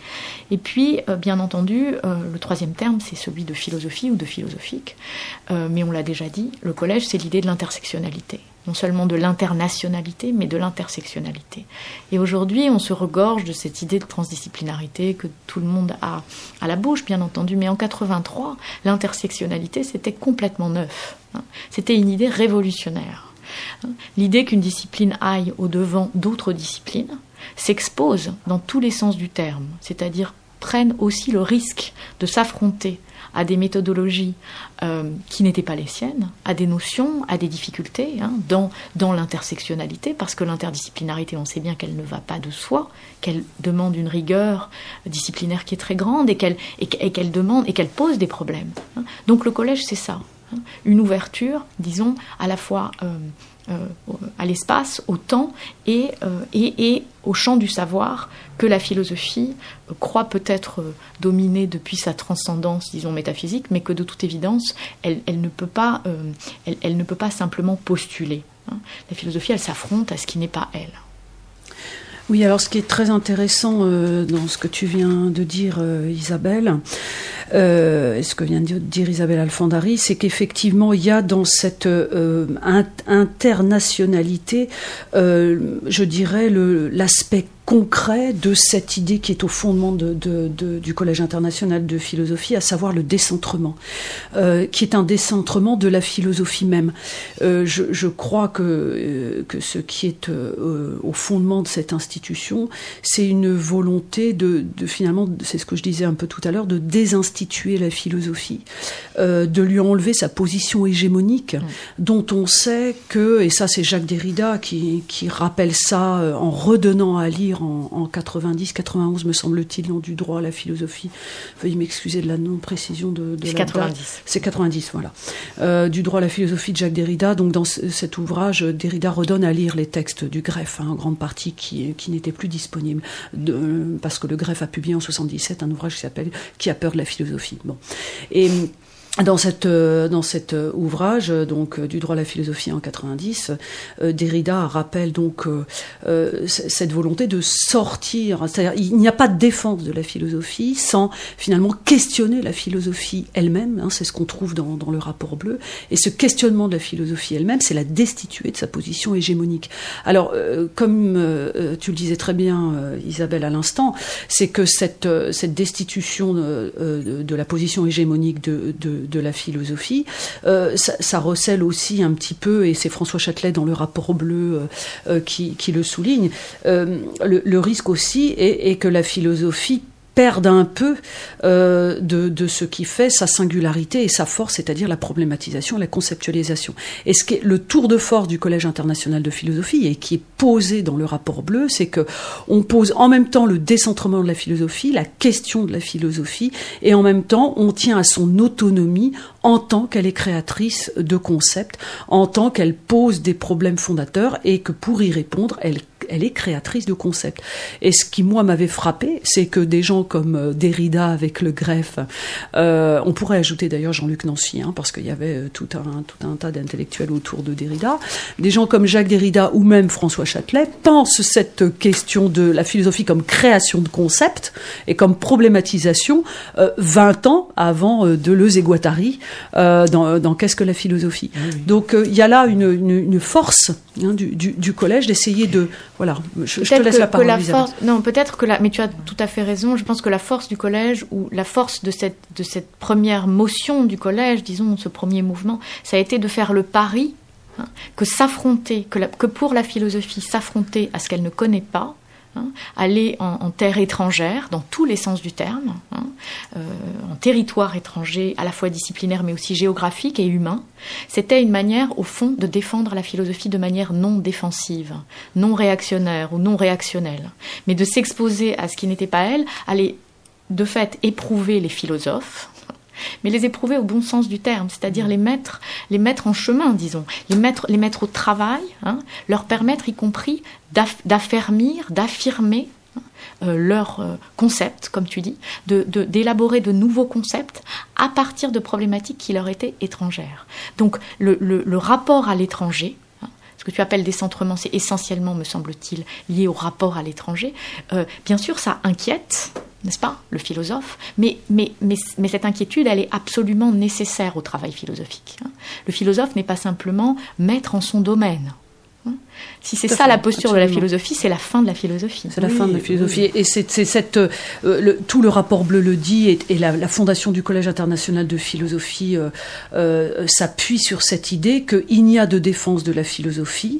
Et puis, euh, bien entendu, euh, le troisième terme, c'est celui de philosophie ou de philosophique, euh, mais on l'a déjà dit, le collège, c'est l'idée de l'intersectionnalité. Non seulement de l'internationalité, mais de l'intersectionnalité. Et aujourd'hui, on se regorge de cette idée de transdisciplinarité que tout le monde a à la bouche, bien entendu. Mais en quatre-vingt-trois, l'intersectionnalité, c'était complètement neuf. Hein. C'était une idée révolutionnaire. Hein. L'idée qu'une discipline aille au-devant d'autres disciplines s'expose dans tous les sens du terme, c'est-à-dire prenne aussi le risque de s'affronter à des méthodologies euh, qui n'étaient pas les siennes, à des notions, à des difficultés hein, dans, dans l'intersectionnalité, parce que l'interdisciplinarité, on sait bien qu'elle ne va pas de soi, qu'elle demande une rigueur disciplinaire qui est très grande et qu'elle, et, et qu'elle demande et qu'elle pose des problèmes. Hein. Donc le collège, c'est ça, hein, une ouverture, disons, à la fois euh, euh, à l'espace, au temps et, euh, et, et au champ du savoir que la philosophie euh, croit peut-être euh, dominer depuis sa transcendance, disons, métaphysique, mais que de toute évidence, elle, elle, ne, peut pas, euh, elle, elle ne peut pas simplement postuler. Hein. La philosophie, elle s'affronte à ce qui n'est pas elle. Oui, alors ce qui est très intéressant euh, dans ce que tu viens de dire, euh, Isabelle, euh, et ce que vient de dire Isabelle Alfandari, c'est qu'effectivement, il y a dans cette euh, internationalité, euh, je dirais, le, l'aspect concret de cette idée qui est au fondement de, de, de, du Collège international de philosophie, à savoir le décentrement, euh, qui est un décentrement de la philosophie même. Euh, je, je crois que, euh, que ce qui est euh, au fondement de cette institution, c'est une volonté de, de finalement, c'est ce que je disais un peu tout à l'heure, de désinstituer la philosophie, euh, de lui enlever sa position hégémonique, mmh. dont on sait que, et ça c'est Jacques Derrida qui, qui rappelle ça en redonnant à lire en, en quatre-vingt-dix quatre-vingt-onze, me semble-t-il, dans Du droit à la philosophie. Veuillez m'excuser de la non-précision de, de c'est la quatre-vingt-dix. date. C'est quatre-vingt-dix, voilà. Euh, Du droit à la philosophie de Jacques Derrida. Donc, dans c- cet ouvrage, Derrida redonne à lire les textes du Greffe, hein, en grande partie qui, qui n'étaient plus disponibles, de, parce que le Greffe a publié en soixante-dix-sept un ouvrage qui s'appelle « Qui a peur de la philosophie ». Bon. Et dans cet euh, dans cet euh, ouvrage donc euh, du droit à la philosophie en quatre-vingt-dix, euh, Derrida rappelle donc euh, euh, c- cette volonté de sortir, c'est-à-dire il n'y a pas de défense de la philosophie sans finalement questionner la philosophie elle-même, hein, c'est ce qu'on trouve dans dans le rapport bleu, et ce questionnement de la philosophie elle-même, c'est la destituer de sa position hégémonique. Alors euh, comme euh, tu le disais très bien euh, Isabelle à l'instant, c'est que cette euh, cette destitution de, euh, de la position hégémonique de, de de la philosophie, euh, ça, ça recèle aussi un petit peu, et c'est François Châtelet dans le rapport bleu euh, euh, qui, qui le souligne, euh, le, le risque aussi est, est que la philosophie perdent un peu euh, de, de ce qui fait sa singularité et sa force, c'est-à-dire la problématisation, la conceptualisation. Et ce qui est le tour de force du Collège international de philosophie, et qui est posé dans le rapport bleu, c'est que on pose en même temps le décentrement de la philosophie, la question de la philosophie, et en même temps on tient à son autonomie en tant qu'elle est créatrice de concepts, en tant qu'elle pose des problèmes fondateurs, et que pour y répondre, elle elle est créatrice de concepts. Et ce qui, moi, m'avait frappé, c'est que des gens comme Derrida avec le greffe, euh, on pourrait ajouter d'ailleurs Jean-Luc Nancy, hein, parce qu'il y avait tout un, tout un tas d'intellectuels autour de Derrida, des gens comme Jacques Derrida ou même François Châtelet pensent cette question de la philosophie comme création de concepts et comme problématisation euh, vingt ans avant euh, Deleuze et Guattari euh, dans, dans Qu'est-ce que la philosophie. Oui, oui. Donc il euh, y a là une, une, une force hein, du, du, du collège d'essayer de... Voilà, je, je te laisse que, la parole. Que la force, non, peut-être que la... Mais tu as tout à fait raison. Je pense que la force du collège, ou la force de cette, de cette première motion du collège, disons, ce premier mouvement, ça a été de faire le pari hein, que s'affronter, que, la, que pour la philosophie, s'affronter à ce qu'elle ne connaît pas, Hein, aller en, en terre étrangère, dans tous les sens du terme, hein, euh, en territoire étranger, à la fois disciplinaire mais aussi géographique et humain, c'était une manière, au fond, de défendre la philosophie de manière non défensive, non réactionnaire ou non réactionnelle, mais de s'exposer à ce qui n'était pas elle, aller de fait éprouver les philosophes, mais les éprouver au bon sens du terme, c'est-à-dire les mettre, les mettre en chemin, disons, les mettre, les mettre au travail, hein, leur permettre, y compris, d'aff- d'affermir, d'affirmer hein, euh, leurs euh, concepts, comme tu dis, de, de, d'élaborer de nouveaux concepts à partir de problématiques qui leur étaient étrangères. Donc, le, le, le rapport à l'étranger, hein, ce que tu appelles décentrement, c'est essentiellement, me semble-t-il, lié au rapport à l'étranger. Euh, bien sûr, ça inquiète, n'est-ce pas, le philosophe, mais, mais, mais, mais cette inquiétude, elle est absolument nécessaire au travail philosophique. Hein. Le philosophe n'est pas simplement maître en son domaine. Hein. Si c'est Tout ça fait, la posture absolument. de la philosophie, c'est la fin de la philosophie. C'est la oui, fin de la philosophie. Oui. Et c'est, c'est cette, euh, le, tout le rapport bleu le dit, et, et la, la fondation du Collège international de philosophie euh, euh, s'appuie sur cette idée qu'il n'y a de défense de la philosophie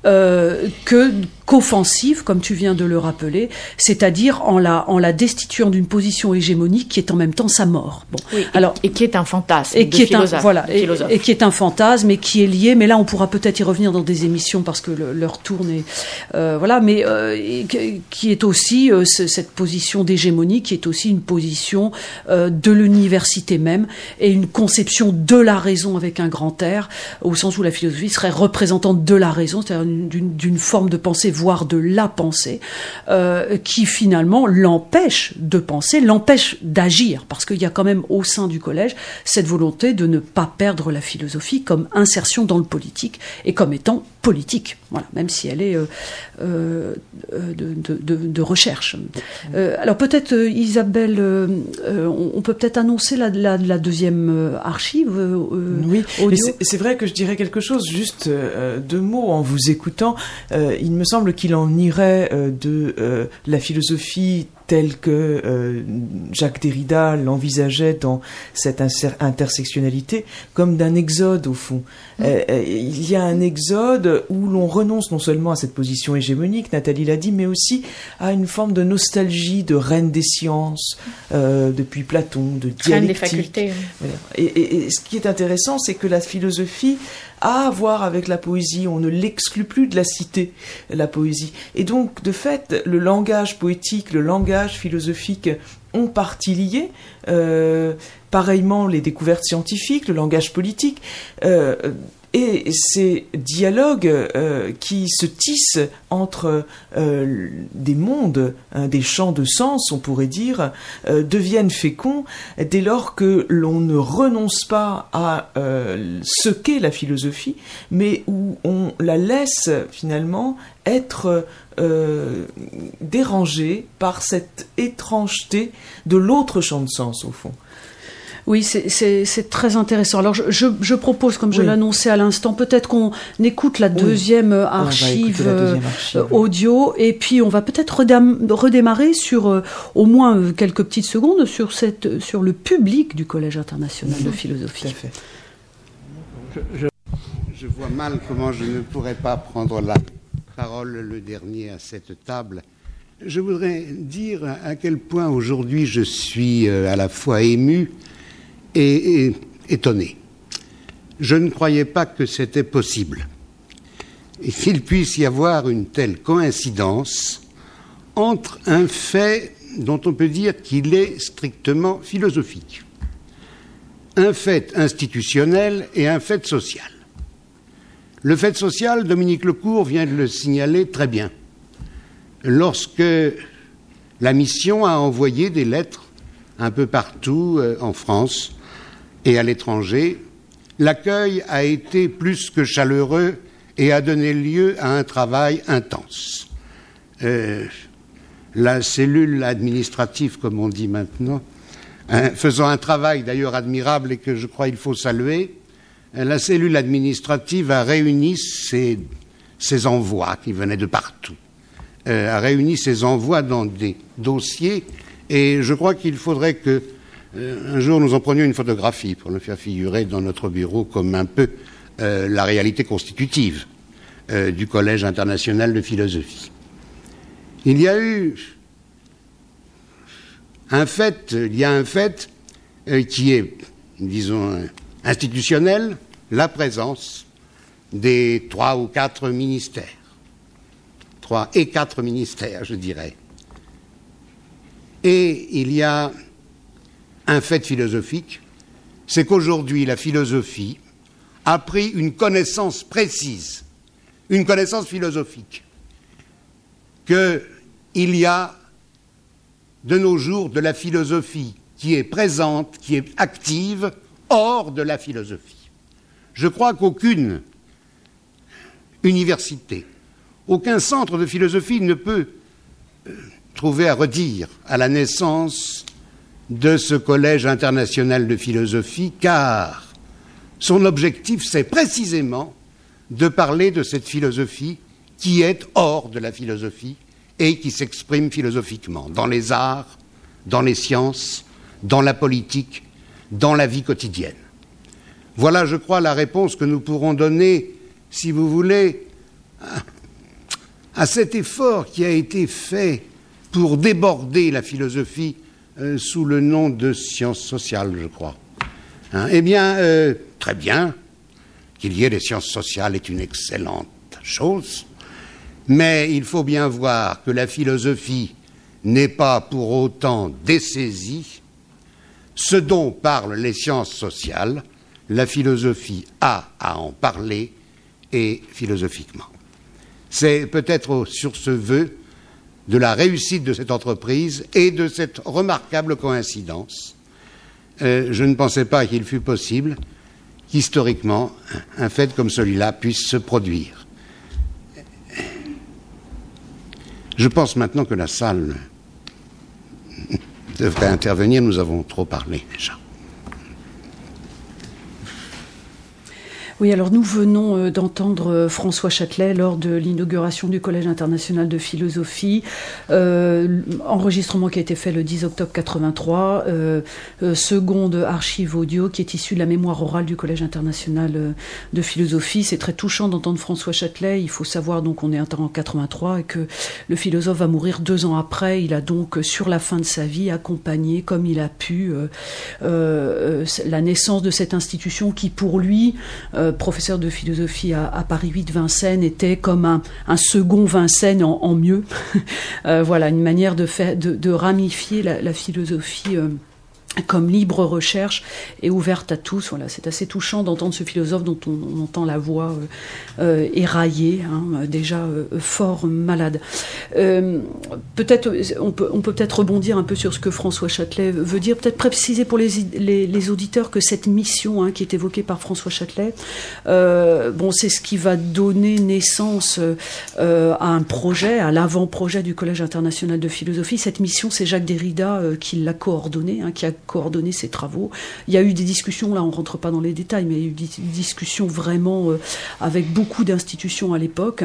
euh, que qu'offensive, comme tu viens de le rappeler, c'est-à-dire en la, en la destituant d'une position hégémonique qui est en même temps sa mort. Bon. Oui, Alors, et, et qui est un fantasme et qui de est un, voilà, et, et qui est un fantasme et qui est lié, mais là on pourra peut-être y revenir dans des émissions parce que le, leur tourne et euh, voilà, mais euh, et, qui est aussi euh, ce, cette position d'hégémonie qui est aussi une position euh, de l'université même et une conception de la raison avec un grand R, au sens où la philosophie serait représentante de la raison, c'est-à-dire d'une, d'une forme de pensée, voire de la pensée, euh, qui finalement l'empêche de penser, l'empêche d'agir, parce qu'il y a quand même au sein du collège cette volonté de ne pas perdre la philosophie comme insertion dans le politique et comme étant politique, voilà, même si elle est euh, euh, de, de, de, de recherche. Euh, alors peut-être euh, Isabelle, euh, on, on peut peut-être annoncer la, la, la deuxième euh, archive euh, oui, audio. Mais c'est, c'est vrai que je dirais quelque chose, juste euh, deux mots en vous écoutant. Euh, il me semble qu'il en irait euh, de euh, la philosophie telle que euh, Jacques Derrida l'envisageait dans cette inter- intersectionnalité, comme d'un exode au fond. Mmh. Euh, euh, il y a un exode où l'on renonce non seulement à cette position hégémonique, Nathalie l'a dit, mais aussi à une forme de nostalgie de reine des sciences, euh, depuis Platon, de dialectique. Reine des facultés. Voilà. Et, et, et ce qui est intéressant, c'est que la philosophie a à voir avec la poésie. On ne l'exclut plus de la cité, la poésie. Et donc, de fait, le langage poétique, le langage philosophique ont partie liée. Euh, pareillement, les découvertes scientifiques, le langage politique. Euh, Et ces dialogues euh, qui se tissent entre euh, des mondes, hein, des champs de sens, on pourrait dire, euh, deviennent féconds dès lors que l'on ne renonce pas à euh, ce qu'est la philosophie, mais où on la laisse finalement être euh, dérangée par cette étrangeté de l'autre champ de sens, au fond. Oui, c'est, c'est, c'est très intéressant. Alors, je, je, je propose, comme je oui. l'annonçais à l'instant, peut-être qu'on écoute la deuxième oui. archive, la deuxième archive euh, audio, et puis on va peut-être redam- redémarrer sur euh, au moins euh, quelques petites secondes sur, cette, sur le public du Collège international mmh. de philosophie. Tout à fait. Je, je... je vois mal comment je ne pourrais pas prendre la parole le dernier à cette table. Je voudrais dire à quel point aujourd'hui je suis à la fois ému et, et étonné. Je ne croyais pas que c'était possible et qu'il puisse y avoir une telle coïncidence entre un fait dont on peut dire qu'il est strictement philosophique, un fait institutionnel et un fait social. Le fait social, Dominique Lecourt vient de le signaler très bien. lorsque la mission a envoyé des lettres un peu partout euh, en France et à l'étranger, l'accueil a été plus que chaleureux et a donné lieu à un travail intense. Euh, la cellule administrative, comme on dit maintenant, hein, faisant un travail d'ailleurs admirable et que je crois il faut saluer, la cellule administrative a réuni ses, ses envois qui venaient de partout, euh, a réuni ses envois dans des dossiers, et je crois qu'il faudrait que euh, un jour nous en prenions une photographie pour le faire figurer dans notre bureau comme un peu euh, la réalité constitutive euh, du Collège international de philosophie. Il y a eu un fait, il y a un fait euh, qui est, disons, institutionnel, la présence des trois ou quatre ministères, trois et quatre ministères, je dirais. Et il y a un fait philosophique, c'est qu'aujourd'hui la philosophie a pris une connaissance précise, une connaissance philosophique, qu'il y a de nos jours de la philosophie qui est présente, qui est active, hors de la philosophie. Je crois qu'aucune université, aucun centre de philosophie ne peut euh, trouver à redire à la naissance de ce Collège international de philosophie, car son objectif, c'est précisément de parler de cette philosophie qui est hors de la philosophie et qui s'exprime philosophiquement, dans les arts, dans les sciences, dans la politique, dans la vie quotidienne. Voilà, je crois, la réponse que nous pourrons donner, si vous voulez, à, à cet effort qui a été fait pour déborder la philosophie euh, sous le nom de sciences sociales, je crois. Hein, eh bien, euh, très bien, qu'il y ait des sciences sociales est une excellente chose, mais il faut bien voir que la philosophie n'est pas pour autant dessaisie. Ce dont parlent les sciences sociales, la philosophie a à en parler, et philosophiquement. C'est peut-être sur ce vœu de la réussite de cette entreprise et de cette remarquable coïncidence, euh, je ne pensais pas qu'il fût possible qu'historiquement un fait comme celui-là puisse se produire. Je pense maintenant que la salle devrait intervenir, nous avons trop parlé déjà. Oui, alors nous venons d'entendre François Châtelet lors de l'inauguration du Collège international de philosophie, euh, enregistrement qui a été fait le dix octobre quatre-vingt-trois, euh, euh, seconde archive audio qui est issue de la mémoire orale du Collège international de philosophie. C'est très touchant d'entendre François Châtelet. Il faut savoir donc qu'on est en quatre-vingt-trois et que le philosophe va mourir deux ans après. Il a donc, sur la fin de sa vie, accompagné comme il a pu euh, euh, la naissance de cette institution qui, pour lui, euh, professeur de philosophie à, à Paris huit Vincennes, était comme un, un second Vincennes en, en mieux. euh, voilà, une manière de, faire, de, de ramifier la, la philosophie euh, comme libre recherche et ouverte à tous. Voilà, c'est assez touchant d'entendre ce philosophe dont on, on entend la voix euh, euh, éraillée, hein, déjà euh, fort malade. Euh, peut-être, on peut, on peut peut-être rebondir un peu sur ce que François Châtelet veut dire, peut-être préciser pour les, les, les auditeurs que cette mission, hein, qui est évoquée par François Châtelet, euh, bon, c'est ce qui va donner naissance euh, à un projet, à l'avant-projet du Collège international de philosophie. Cette mission, c'est Jacques Derrida euh, qui l'a coordonnée, hein, qui a coordonné ces travaux. Il y a eu des discussions, là on ne rentre pas dans les détails, mais il y a eu des discussions vraiment euh, avec beaucoup d'institutions à l'époque.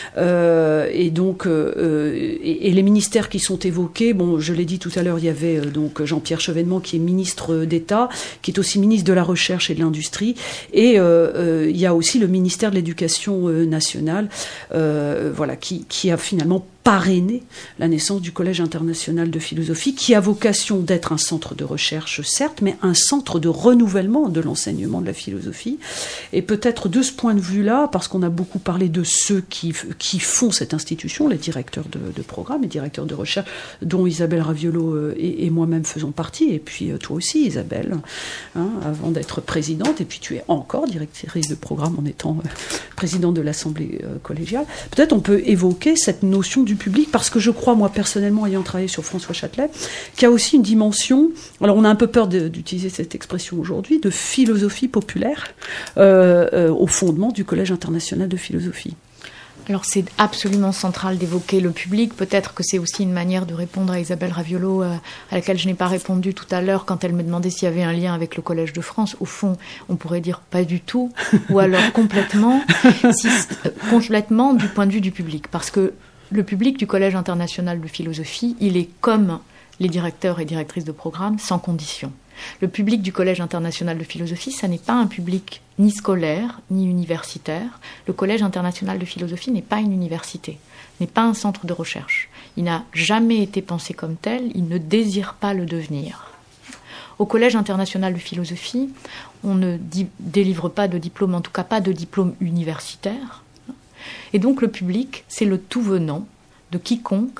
Euh, et donc, euh, et, et les ministères qui sont évoqués, bon, je l'ai dit tout à l'heure, il y avait euh, donc Jean-Pierre Chevènement qui est ministre d'État, qui est aussi ministre de la Recherche et de l'Industrie, et euh, euh, il y a aussi le ministère de l'Éducation euh, nationale, euh, voilà, qui, qui a finalement parrainer la naissance du Collège international de philosophie, qui a vocation d'être un centre de recherche, certes, mais un centre de renouvellement de l'enseignement de la philosophie. Et peut-être de ce point de vue-là, parce qu'on a beaucoup parlé de ceux qui, qui font cette institution, les directeurs de, de programme, les directeurs de recherche, dont Isabelle Raviolo et, et moi-même faisons partie, et puis toi aussi, Isabelle, hein, avant d'être présidente, et puis tu es encore directrice de programme en étant euh, présidente de l'Assemblée euh, collégiale. Peut-être on peut évoquer cette notion du du public, parce que je crois, moi personnellement, ayant travaillé sur François Châtelet, qu'il y a aussi une dimension, alors on a un peu peur de, d'utiliser cette expression aujourd'hui, de philosophie populaire euh, euh, au fondement du Collège international de philosophie. Alors c'est absolument central d'évoquer le public. Peut-être que c'est aussi une manière de répondre à Isabelle Raviolo, euh, à laquelle je n'ai pas répondu tout à l'heure quand elle me demandait s'il y avait un lien avec le Collège de France. Au fond, on pourrait dire pas du tout, ou alors complètement, si, euh, complètement du point de vue du public. Parce que le public du Collège international de philosophie, il est comme les directeurs et directrices de programme, sans condition. Le public du Collège international de philosophie, ça n'est pas un public ni scolaire, ni universitaire. Le Collège international de philosophie n'est pas une université, n'est pas un centre de recherche. Il n'a jamais été pensé comme tel, il ne désire pas le devenir. Au Collège international de philosophie, on ne di- délivre pas de diplôme, en tout cas pas de diplôme universitaire. Et donc le public, c'est le tout venant de quiconque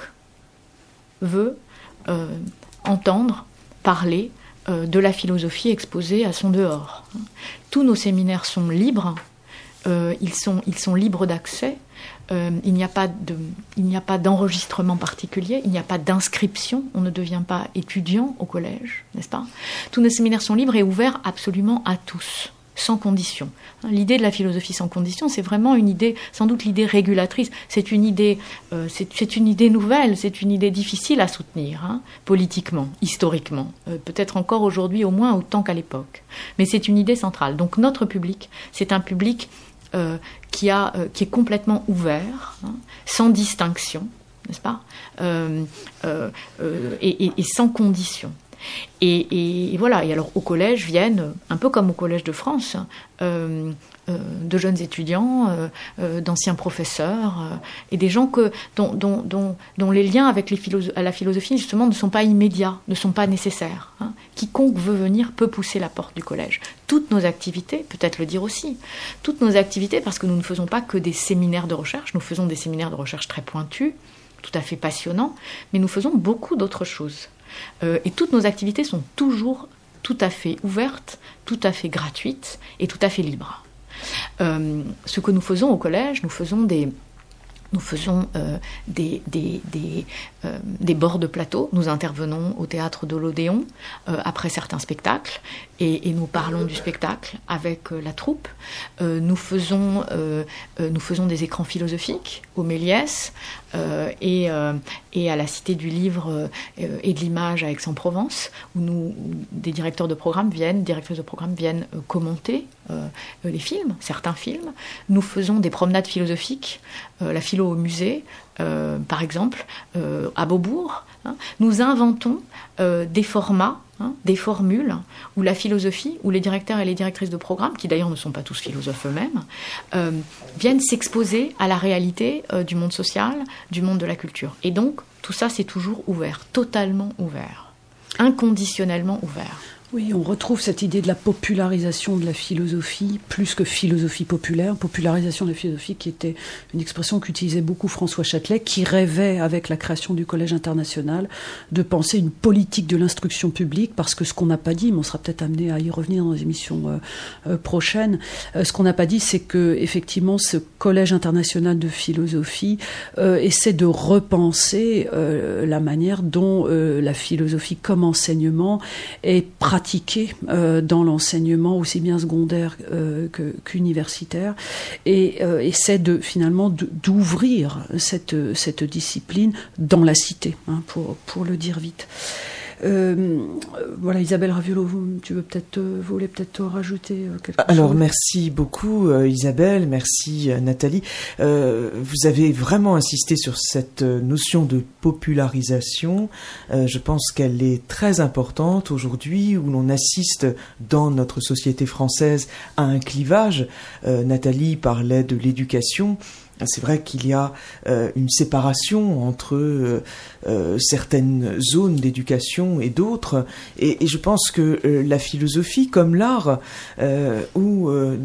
veut euh, entendre, parler euh, de la philosophie exposée à son dehors. Tous nos séminaires sont libres, euh, ils sont, ils sont libres d'accès, euh, il n'y a pas de, il n'y a pas d'enregistrement particulier, il n'y a pas d'inscription, on ne devient pas étudiant au collège, n'est-ce pas ? Tous nos séminaires sont libres et ouverts absolument à tous, sans condition. L'idée de la philosophie sans condition, c'est vraiment une idée, sans doute l'idée régulatrice. C'est une idée, euh, c'est, c'est une idée nouvelle, c'est une idée difficile à soutenir, hein, politiquement, historiquement, euh, peut-être encore aujourd'hui au moins autant qu'à l'époque. Mais c'est une idée centrale. Donc notre public, c'est un public euh, qui a, euh, qui est complètement ouvert, hein, sans distinction, n'est-ce pas, euh, euh, euh, et, et, et sans condition. Et, et, et voilà, et alors au collège viennent, un peu comme au Collège de France, euh, euh, de jeunes étudiants, euh, euh, d'anciens professeurs, euh, et des gens que, dont, dont, dont, dont les liens avec les philosophes, à la philosophie, justement, ne sont pas immédiats, ne sont pas nécessaires. Hein. Quiconque veut venir peut pousser la porte du collège. Toutes nos activités, peut-être le dire aussi, toutes nos activités, parce que nous ne faisons pas que des séminaires de recherche, nous faisons des séminaires de recherche très pointus, tout à fait passionnants, mais nous faisons beaucoup d'autres choses. Euh, et toutes nos activités sont toujours tout à fait ouvertes, tout à fait gratuites et tout à fait libres. Euh, ce que nous faisons au collège, nous faisons des, nous faisons, euh, des, des, des, euh, des bords de plateau. Nous intervenons au théâtre de l'Odéon euh, après certains spectacles et, et nous parlons du spectacle avec euh, la troupe. Euh, nous, faisons, euh, euh, nous faisons des écrans philosophiques au Méliès euh, et, euh, et à la Cité du Livre euh, et de l'Image à Aix-en-Provence, où, nous, où des directeurs de programme viennent, directrices de programme viennent euh, commenter euh, les films, certains films. Nous faisons des promenades philosophiques, euh, la philo au musée, euh, par exemple, euh, à Beaubourg. Hein. Nous inventons euh, des formats, hein, des formules où la philosophie, où les directeurs et les directrices de programme, qui d'ailleurs ne sont pas tous philosophes eux-mêmes, euh, viennent s'exposer à la réalité euh, du monde social, du monde de la culture. Et donc, tout ça, c'est toujours ouvert, totalement ouvert, inconditionnellement ouvert. Oui, on retrouve cette idée de la popularisation de la philosophie, plus que philosophie populaire, popularisation de la philosophie qui était une expression qu'utilisait beaucoup François Châtelet, qui rêvait, avec la création du Collège international, de penser une politique de l'instruction publique, parce que ce qu'on n'a pas dit, mais on sera peut-être amené à y revenir dans les émissions euh, euh, prochaines, euh, ce qu'on n'a pas dit, c'est que effectivement ce Collège international de philosophie euh, essaie de repenser euh, la manière dont euh, la philosophie comme enseignement est pratiquée Euh, dans l'enseignement aussi bien secondaire euh, que, qu'universitaire et euh, essaie de, finalement de, d'ouvrir cette, cette discipline dans la cité, hein, pour, pour le dire vite. Euh, voilà, Isabelle Raviolo, vous, tu veux peut-être, vous voulez peut-être rajouter quelque chose ? Alors merci beaucoup euh, Isabelle, merci euh, Nathalie. Euh, vous avez vraiment insisté sur cette notion de popularisation. Euh, je pense qu'elle est très importante aujourd'hui, où l'on assiste dans notre société française à un clivage. Euh, Nathalie parlait de l'éducation. C'est vrai qu'il y a euh, une séparation entre euh, euh, certaines zones d'éducation et d'autres, et, et je pense que euh, la philosophie, comme l'art, euh, ou euh,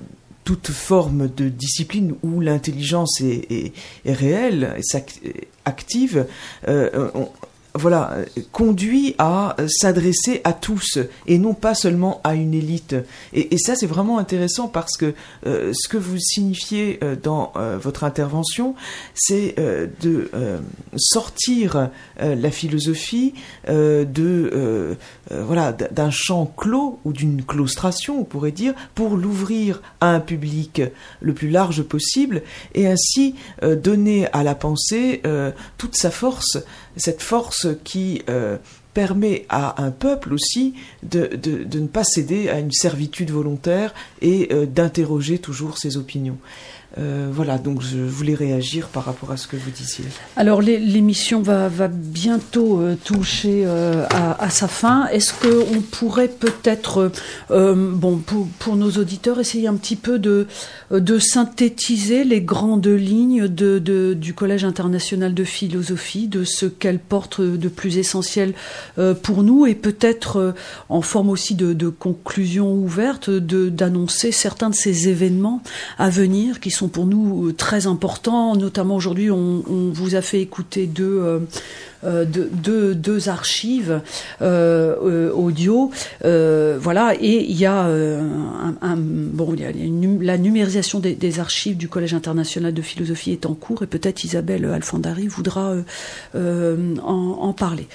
toute forme de discipline où l'intelligence est, est, est réelle, est active, euh, on, voilà, conduit à s'adresser à tous et non pas seulement à une élite. Et, et ça, c'est vraiment intéressant parce que euh, ce que vous signifiez euh, dans euh, votre intervention, c'est euh, de euh, sortir euh, la philosophie euh, de euh, euh, voilà d'un champ clos ou d'une claustration, on pourrait dire, pour l'ouvrir à un public le plus large possible et ainsi euh, donner à la pensée euh, toute sa force, cette force qui euh, permet à un peuple aussi de, de, de ne pas céder à une servitude volontaire et euh, d'interroger toujours ses opinions. Euh, voilà, donc je voulais réagir par rapport à ce que vous disiez. Alors l'émission va, va bientôt euh, toucher euh, à, à sa fin. Est-ce qu'on pourrait peut-être, euh, bon, pour, pour nos auditeurs, essayer un petit peu de, de synthétiser les grandes lignes de, de, du Collège international de philosophie, de ce qu'elle porte de plus essentiel euh, pour nous, et peut-être euh, en forme aussi de, de conclusion ouverte, de, d'annoncer certains de ces événements à venir qui sont pour nous très importants. Notamment aujourd'hui, on, on vous a fait écouter deux, euh, euh, deux, deux, deux archives euh, euh, audio. Euh, voilà, et il y a, euh, un, un, bon, il y a une, la numérisation des, des archives du Collège international de philosophie est en cours, et peut-être Isabelle Alfandari voudra euh, euh, en, en parler.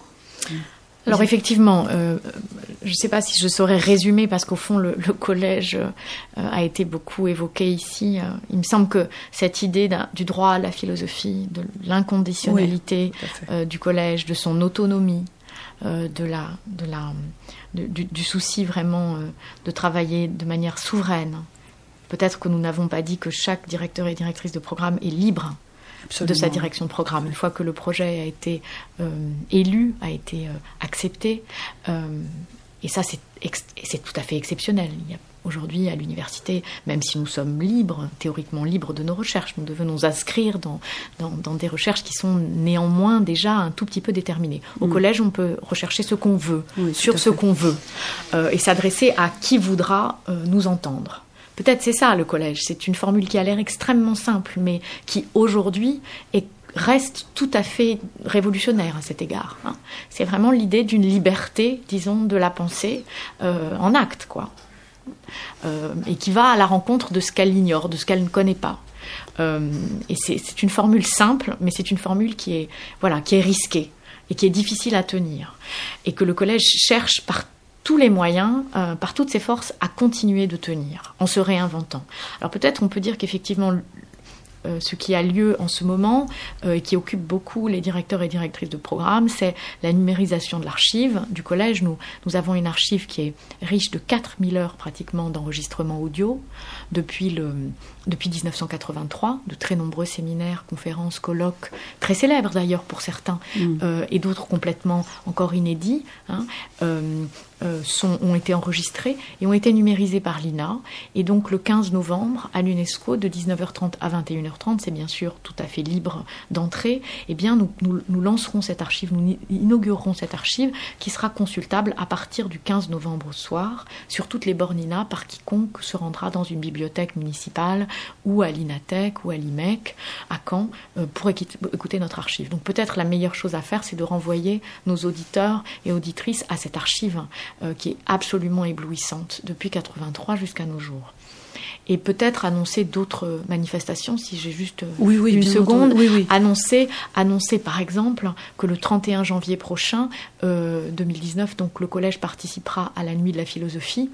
Alors effectivement, euh, je ne sais pas si je saurais résumer, parce qu'au fond, le, le collège euh, a été beaucoup évoqué ici. Euh, il me semble que cette idée du droit à la philosophie, de l'inconditionnalité oui, euh, du collège, de son autonomie, euh, de la, de la, de, du, du souci vraiment euh, de travailler de manière souveraine. Peut-être que nous n'avons pas dit que chaque directeur et directrice de programme est libre Absolument. de sa direction de programme. Une fois que le projet a été euh, élu, a été euh, accepté, euh, et ça c'est, ex- c'est tout à fait exceptionnel. Il y a aujourd'hui à l'université, même si nous sommes libres, théoriquement libres de nos recherches, nous devons nous inscrire dans, dans, dans des recherches qui sont néanmoins déjà un tout petit peu déterminées. Au mmh. collège, on peut rechercher ce qu'on veut, oui, sur ce qu'on veut, euh, et s'adresser à qui voudra euh, nous entendre. Peut-être c'est ça le collège, c'est une formule qui a l'air extrêmement simple, mais qui aujourd'hui est, reste tout à fait révolutionnaire à cet égard. Hein. C'est vraiment l'idée d'une liberté, disons, de la pensée euh, en acte, quoi, euh, et qui va à la rencontre de ce qu'elle ignore, de ce qu'elle ne connaît pas. Euh, et c'est, c'est une formule simple, mais c'est une formule qui est, voilà, qui est risquée et qui est difficile à tenir, et que le collège cherche par tous les moyens, euh, par toutes ses forces, à continuer de tenir, en se réinventant. Alors peut-être on peut dire qu'effectivement, euh, ce qui a lieu en ce moment, euh, et qui occupe beaucoup les directeurs et directrices de programme, c'est la numérisation de l'archive du collège. Nous, nous avons une archive qui est riche de quatre mille heures pratiquement d'enregistrement audio, depuis, le, depuis dix-neuf cent quatre-vingt-trois, de très nombreux séminaires, conférences, colloques, très célèbres d'ailleurs pour certains, mmh. euh, et d'autres complètement encore inédits, hein, euh, Euh, sont, ont été enregistrés et ont été numérisés par l'I N A. Et donc le quinze novembre, à l'UNESCO, de dix-neuf heures trente à vingt et une heures trente, c'est bien sûr tout à fait libre d'entrée, eh bien nous, nous, nous lancerons cette archive, nous inaugurerons cette archive qui sera consultable à partir du quinze novembre au soir sur toutes les bornes I N A par quiconque se rendra dans une bibliothèque municipale ou à l'INATEC ou à l'I M E C à Caen euh, pour écouter notre archive. Donc peut-être la meilleure chose à faire, c'est de renvoyer nos auditeurs et auditrices à cette archive Euh, qui est absolument éblouissante depuis quatre-vingt-trois jusqu'à nos jours. Et peut-être annoncer d'autres manifestations, si j'ai juste oui, oui, une seconde, oui, oui. Annoncer, annoncer par exemple que le trente et un janvier prochain, euh, deux mille dix-neuf, donc le collège participera à la Nuit de la philosophie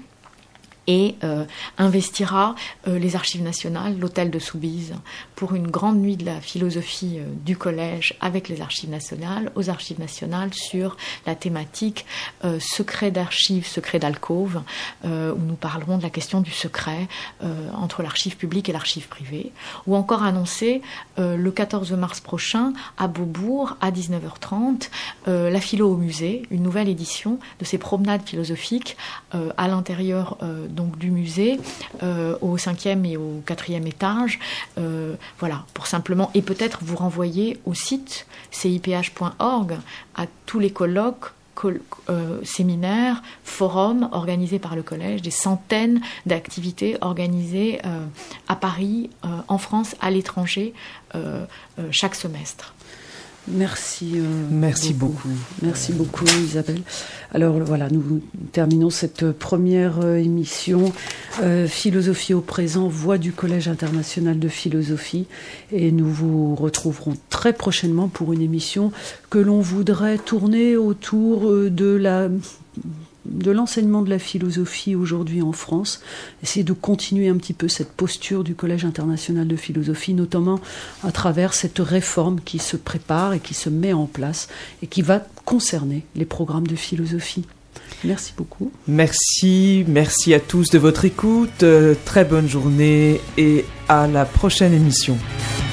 et euh, investira euh, les Archives nationales, l'hôtel de Soubise, pour une grande nuit de la philosophie euh, du collège avec les Archives nationales, aux Archives nationales sur la thématique euh, secret d'archives, secret d'alcôve, euh, où nous parlerons de la question du secret euh, entre l'archive publique et l'archive privée, ou encore annoncer euh, le quatorze mars prochain à Beaubourg, à dix-neuf heures trente, euh, la philo au musée, une nouvelle édition de ces promenades philosophiques euh, à l'intérieur euh, donc du musée, euh, au cinquième et au quatrième étage, euh, voilà, pour simplement, et peut-être vous renvoyer au site c i p h point org, à tous les colloques, col- euh, séminaires, forums organisés par le collège, des centaines d'activités organisées euh, à Paris, euh, en France, à l'étranger, euh, euh, chaque semestre. Merci. Euh, Merci beaucoup. beaucoup. Merci beaucoup, Isabelle. Alors voilà, nous terminons cette première euh, émission euh, Philosophie au présent, voix du Collège international de philosophie. Et nous vous retrouverons très prochainement pour une émission que l'on voudrait tourner autour euh, de la... de l'enseignement de la philosophie aujourd'hui en France, essayer de continuer un petit peu cette posture du Collège international de philosophie, notamment à travers cette réforme qui se prépare et qui se met en place et qui va concerner les programmes de philosophie. Merci beaucoup. Merci, merci à tous de votre écoute, euh, très bonne journée et à la prochaine émission.